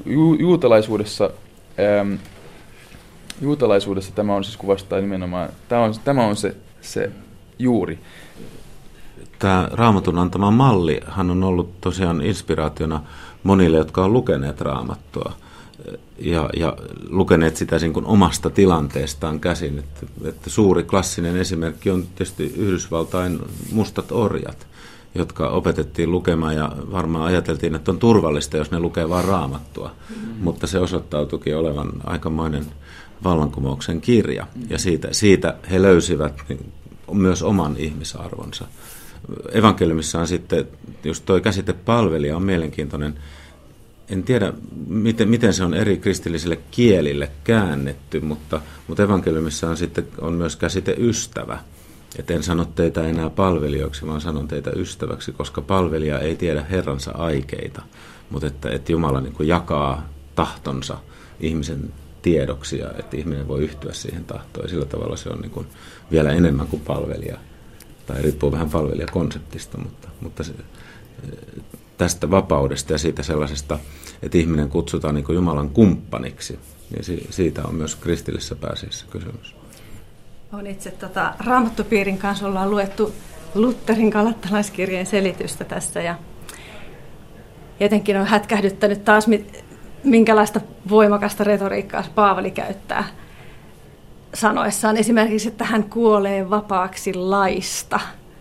juutalaisuudessa tämä on siis kuvastaa nimenomaan, tämä on se juuri. Tämä Raamatun antama mallihan on ollut tosiaan inspiraationa monille, jotka on lukeneet Raamattua ja lukeneet sitä niin kuin omasta tilanteestaan käsin. Että suuri klassinen esimerkki on tietysti Yhdysvaltain mustat orjat, jotka opetettiin lukemaan ja varmaan ajateltiin, että on turvallista, jos ne lukee vain Raamattua. Mutta se osoittautuikin olevan aikamoinen vallankumouksen kirja ja siitä he löysivät myös oman ihmisarvonsa. Evankeliumissa on sitten, just toi käsite palvelija on mielenkiintoinen. En tiedä, miten se on eri kristillisille kielille käännetty, mutta evankeliumissa on myös käsite ystävä. Et en sano teitä enää palvelijoiksi, vaan sanon teitä ystäväksi, koska palvelija ei tiedä Herransa aikeita, mutta että Jumala niin kuin jakaa tahtonsa ihmisen tiedoksi ja että ihminen voi yhtyä siihen tahtoon. Ja sillä tavalla se on niin kuin vielä enemmän kuin palvelija. Tai riippuu vähän palvelijakonseptista, mutta tästä vapaudesta ja siitä sellaisesta, että ihminen kutsutaan niin kuin Jumalan kumppaniksi, niin siitä on myös kristillisessä pääsiäisessä kysymys. On itse Raamattupiirin kanssa ollaan luettu Lutherin galattalaiskirjeen selitystä tässä ja jotenkin on hätkähdyttänyt taas, minkälaista voimakasta retoriikkaa Paavali käyttää sanoessaan esimerkiksi, että hän kuolee vapaaksi laista.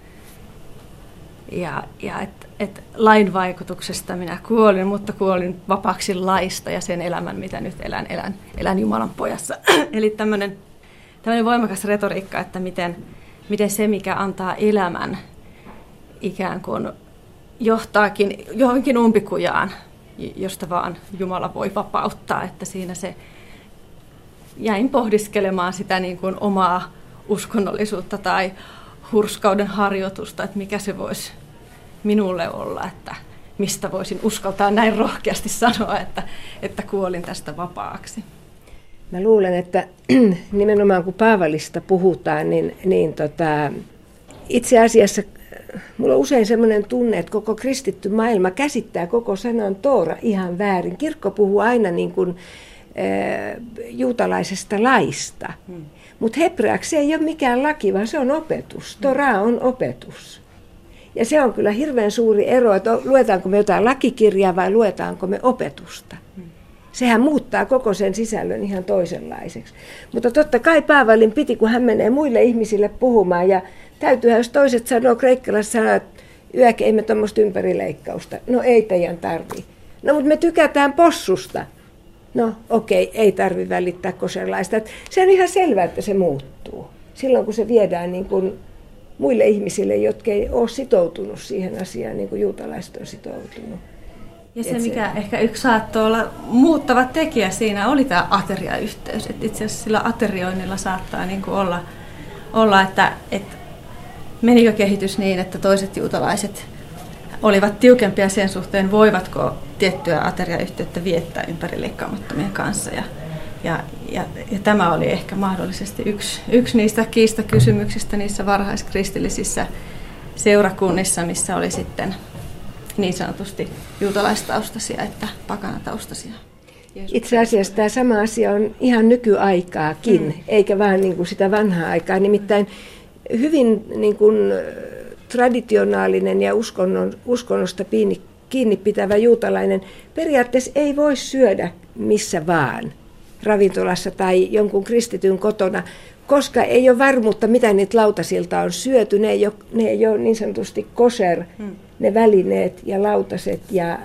Ja että lain vaikutuksesta minä kuolin, mutta kuolin vapaaksi laista ja sen elämän, mitä nyt elän Jumalan pojassa. Eli tämmöinen voimakas retoriikka, että miten se, mikä antaa elämän, ikään kuin johtaakin johonkin umpikujaan, josta vaan Jumala voi vapauttaa, että siinä se jäin pohdiskelemaan sitä niin kuin omaa uskonnollisuutta tai hurskauden harjoitusta, että mikä se voisi minulle olla, että mistä voisin uskaltaa näin rohkeasti sanoa, että kuolin tästä vapaaksi. Mä luulen, että nimenomaan kun Paavalista puhutaan, niin itse asiassa mulla on usein sellainen tunne, että koko kristitty maailma käsittää koko sanan Toora ihan väärin. Kirkko puhuu aina niin kuin juutalaisesta laista, mutta hebreaksi se ei ole mikään laki, vaan se on opetus. Tora on opetus. Ja se on kyllä hirveän suuri ero, että luetaanko me jotain lakikirjaa vai luetaanko me opetusta. Sehän muuttaa koko sen sisällön ihan toisenlaiseksi. Mutta totta kai Paavalin piti, kun hän menee muille ihmisille puhumaan. Ja täytyyhän, jos toiset sanoo, kreikkalaiset sanoo, että yökeimme tuommoista ympärileikkausta. No ei teidän tarvii. No mutta me tykätään possusta. No okei, ei tarvitse välittää kosherlaista. Se on ihan selvää, että se muuttuu. Silloin kun se viedään niin kuin muille ihmisille, jotka ei ole sitoutunut siihen asiaan, niin kuin juutalaiset on sitoutunut. Ja se, mikä ehkä yksi saattoi olla muuttava tekijä siinä, oli tämä ateriayhteys. Että itse asiassa sillä aterioinnilla saattaa niin kuin olla että menikö kehitys niin, että toiset juutalaiset olivat tiukempia sen suhteen, voivatko tiettyä ateriayhteyttä viettää ympärileikkaamattomien kanssa. Ja tämä oli ehkä mahdollisesti yksi niistä kiistakysymyksistä niissä varhaiskristillisissä seurakunnissa, missä oli sitten niin sanotusti juutalaistaustaisia että pakanataustaisia. Itse asiassa tämä sama asia on ihan nykyaikaakin, eikä vaan niin kuin sitä vanhaa aikaa. Nimittäin hyvin niin kuin traditionaalinen ja uskonnosta kiinni pitävä juutalainen periaatteessa ei voi syödä missä vaan, ravintolassa tai jonkun kristityn kotona, koska ei ole varmuutta, mitä niitä lautasilta on syöty. Ne ei ole niin sanotusti kosher, ne välineet ja lautaset.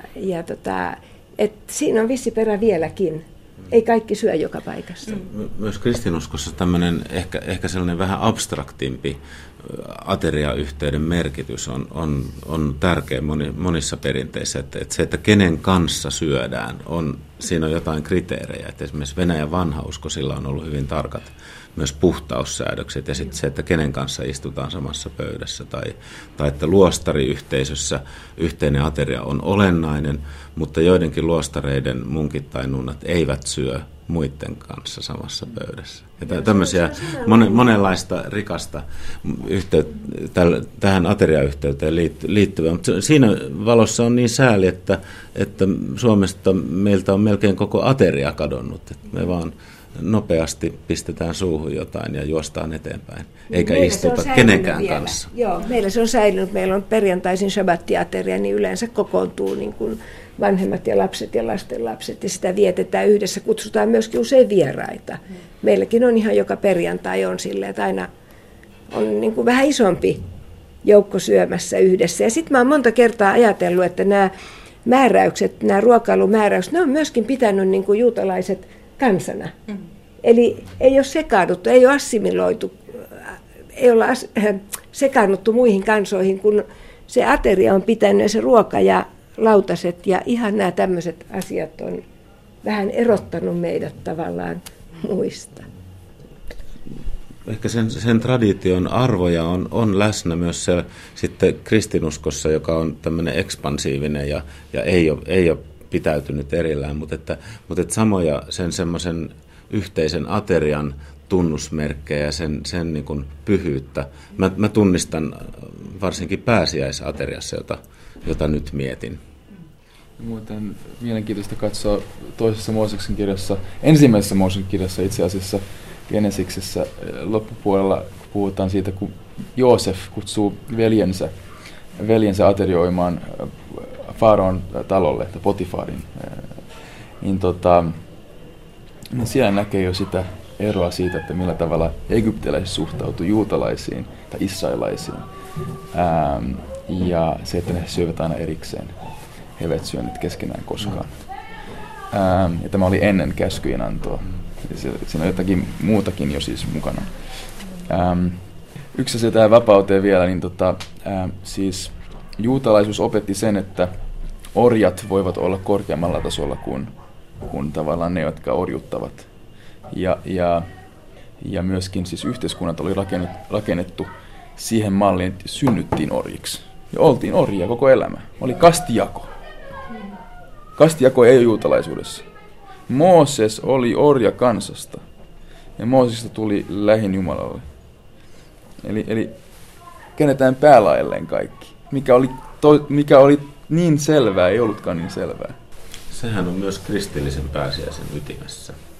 Siinä on vissi perä vieläkin. Ei kaikki syö joka paikassa. Myös kristinuskossa tämmöinen ehkä sellainen vähän abstraktimpi ateriayhteyden merkitys on tärkeä monissa perinteissä. Että se, että kenen kanssa syödään, siinä on jotain kriteerejä. Että esimerkiksi Venäjän vanhausko, sillä on ollut hyvin tarkat myös puhtaussäädökset ja sitten se, että kenen kanssa istutaan samassa pöydässä tai että luostariyhteisössä yhteinen ateria on olennainen, mutta joidenkin luostareiden munkit tai nunnat eivät syö muiden kanssa samassa pöydässä. Ja tämmöisiä monenlaista rikasta tähän ateriayhteyteen liittyvää. Mutta siinä valossa on niin sääli, että Suomesta meiltä on melkein koko ateria kadonnut. Että me vaan nopeasti pistetään suuhun jotain ja juostaan eteenpäin, eikä istuta kenenkään vielä kanssa. Joo, meillä se on säilynyt. Meillä on perjantaisin shabbattiateria, niin yleensä kokoontuu niin kuin vanhemmat ja lapset ja lastenlapset, ja sitä vietetään yhdessä. Kutsutaan myöskin usein vieraita. Meilläkin on ihan joka perjantai on silleen, että aina on niin kuin vähän isompi joukko syömässä yhdessä. Ja sitten mä oon monta kertaa ajatellut, että nämä määräykset, nämä ruokailumääräykset, ne on myöskin pitänyt niin kuin juutalaiset kansana. Eli ei ole sekaannuttu, ei ole assimiloitu, ei olla sekaannuttu muihin kansoihin, kun se ateria on pitänyt ja se ruoka ja lautaset ja ihan nämä tämmöiset asiat on vähän erottanut meidät tavallaan muista. Ehkä sen tradition arvoja on läsnä myös se, sitten kristinuskossa, joka on tämmöinen ekspansiivinen ja ei ole pitäytynyt erillään, mutta että samoja sen semmoisen yhteisen aterian tunnusmerkkejä ja sen niin kuin pyhyyttä. Mä tunnistan varsinkin pääsiäisateriassa, jota nyt mietin. Muuten mielenkiintoista katsoa toisessa Mooseksen kirjassa, ensimmäisessä Mooseksen kirjassa itse asiassa Genesiksessä loppupuolella puhutaan siitä, kun Joosef kutsuu veljensä aterioimaan Faraon talolle, tai Potifarin, niin siellä näkee jo sitä eroa siitä, että millä tavalla egyptiläiset suhtautuu juutalaisiin tai israelaisiin. Ja se, että ne syövät aina erikseen. He eivät syöneet keskenään koskaan. Ja tämä oli ennen käskyjen antoa. Siinä on jotakin muutakin jo siis mukana. Yksi asia tähän vapauteen vielä, niin siis juutalaisuus opetti sen, että orjat voivat olla korkeammalla tasolla kuin tavallaan ne, jotka orjuttavat. Ja myöskin siis yhteiskunnat oli rakennettu siihen malliin, että synnyttiin orjiksi. Ja oltiin orjia koko elämä. Oli kastijako. Kastijako ei ole juutalaisuudessa. Mooses oli orja kansasta. Ja Mooseksesta tuli lähin Jumalalle. Eli käännetään päälaelleen kaikki. Mikä oli niin selvää, ei ollutkaan niin selvää. Sehän on myös kristillisen pääsiäisen ytimessä.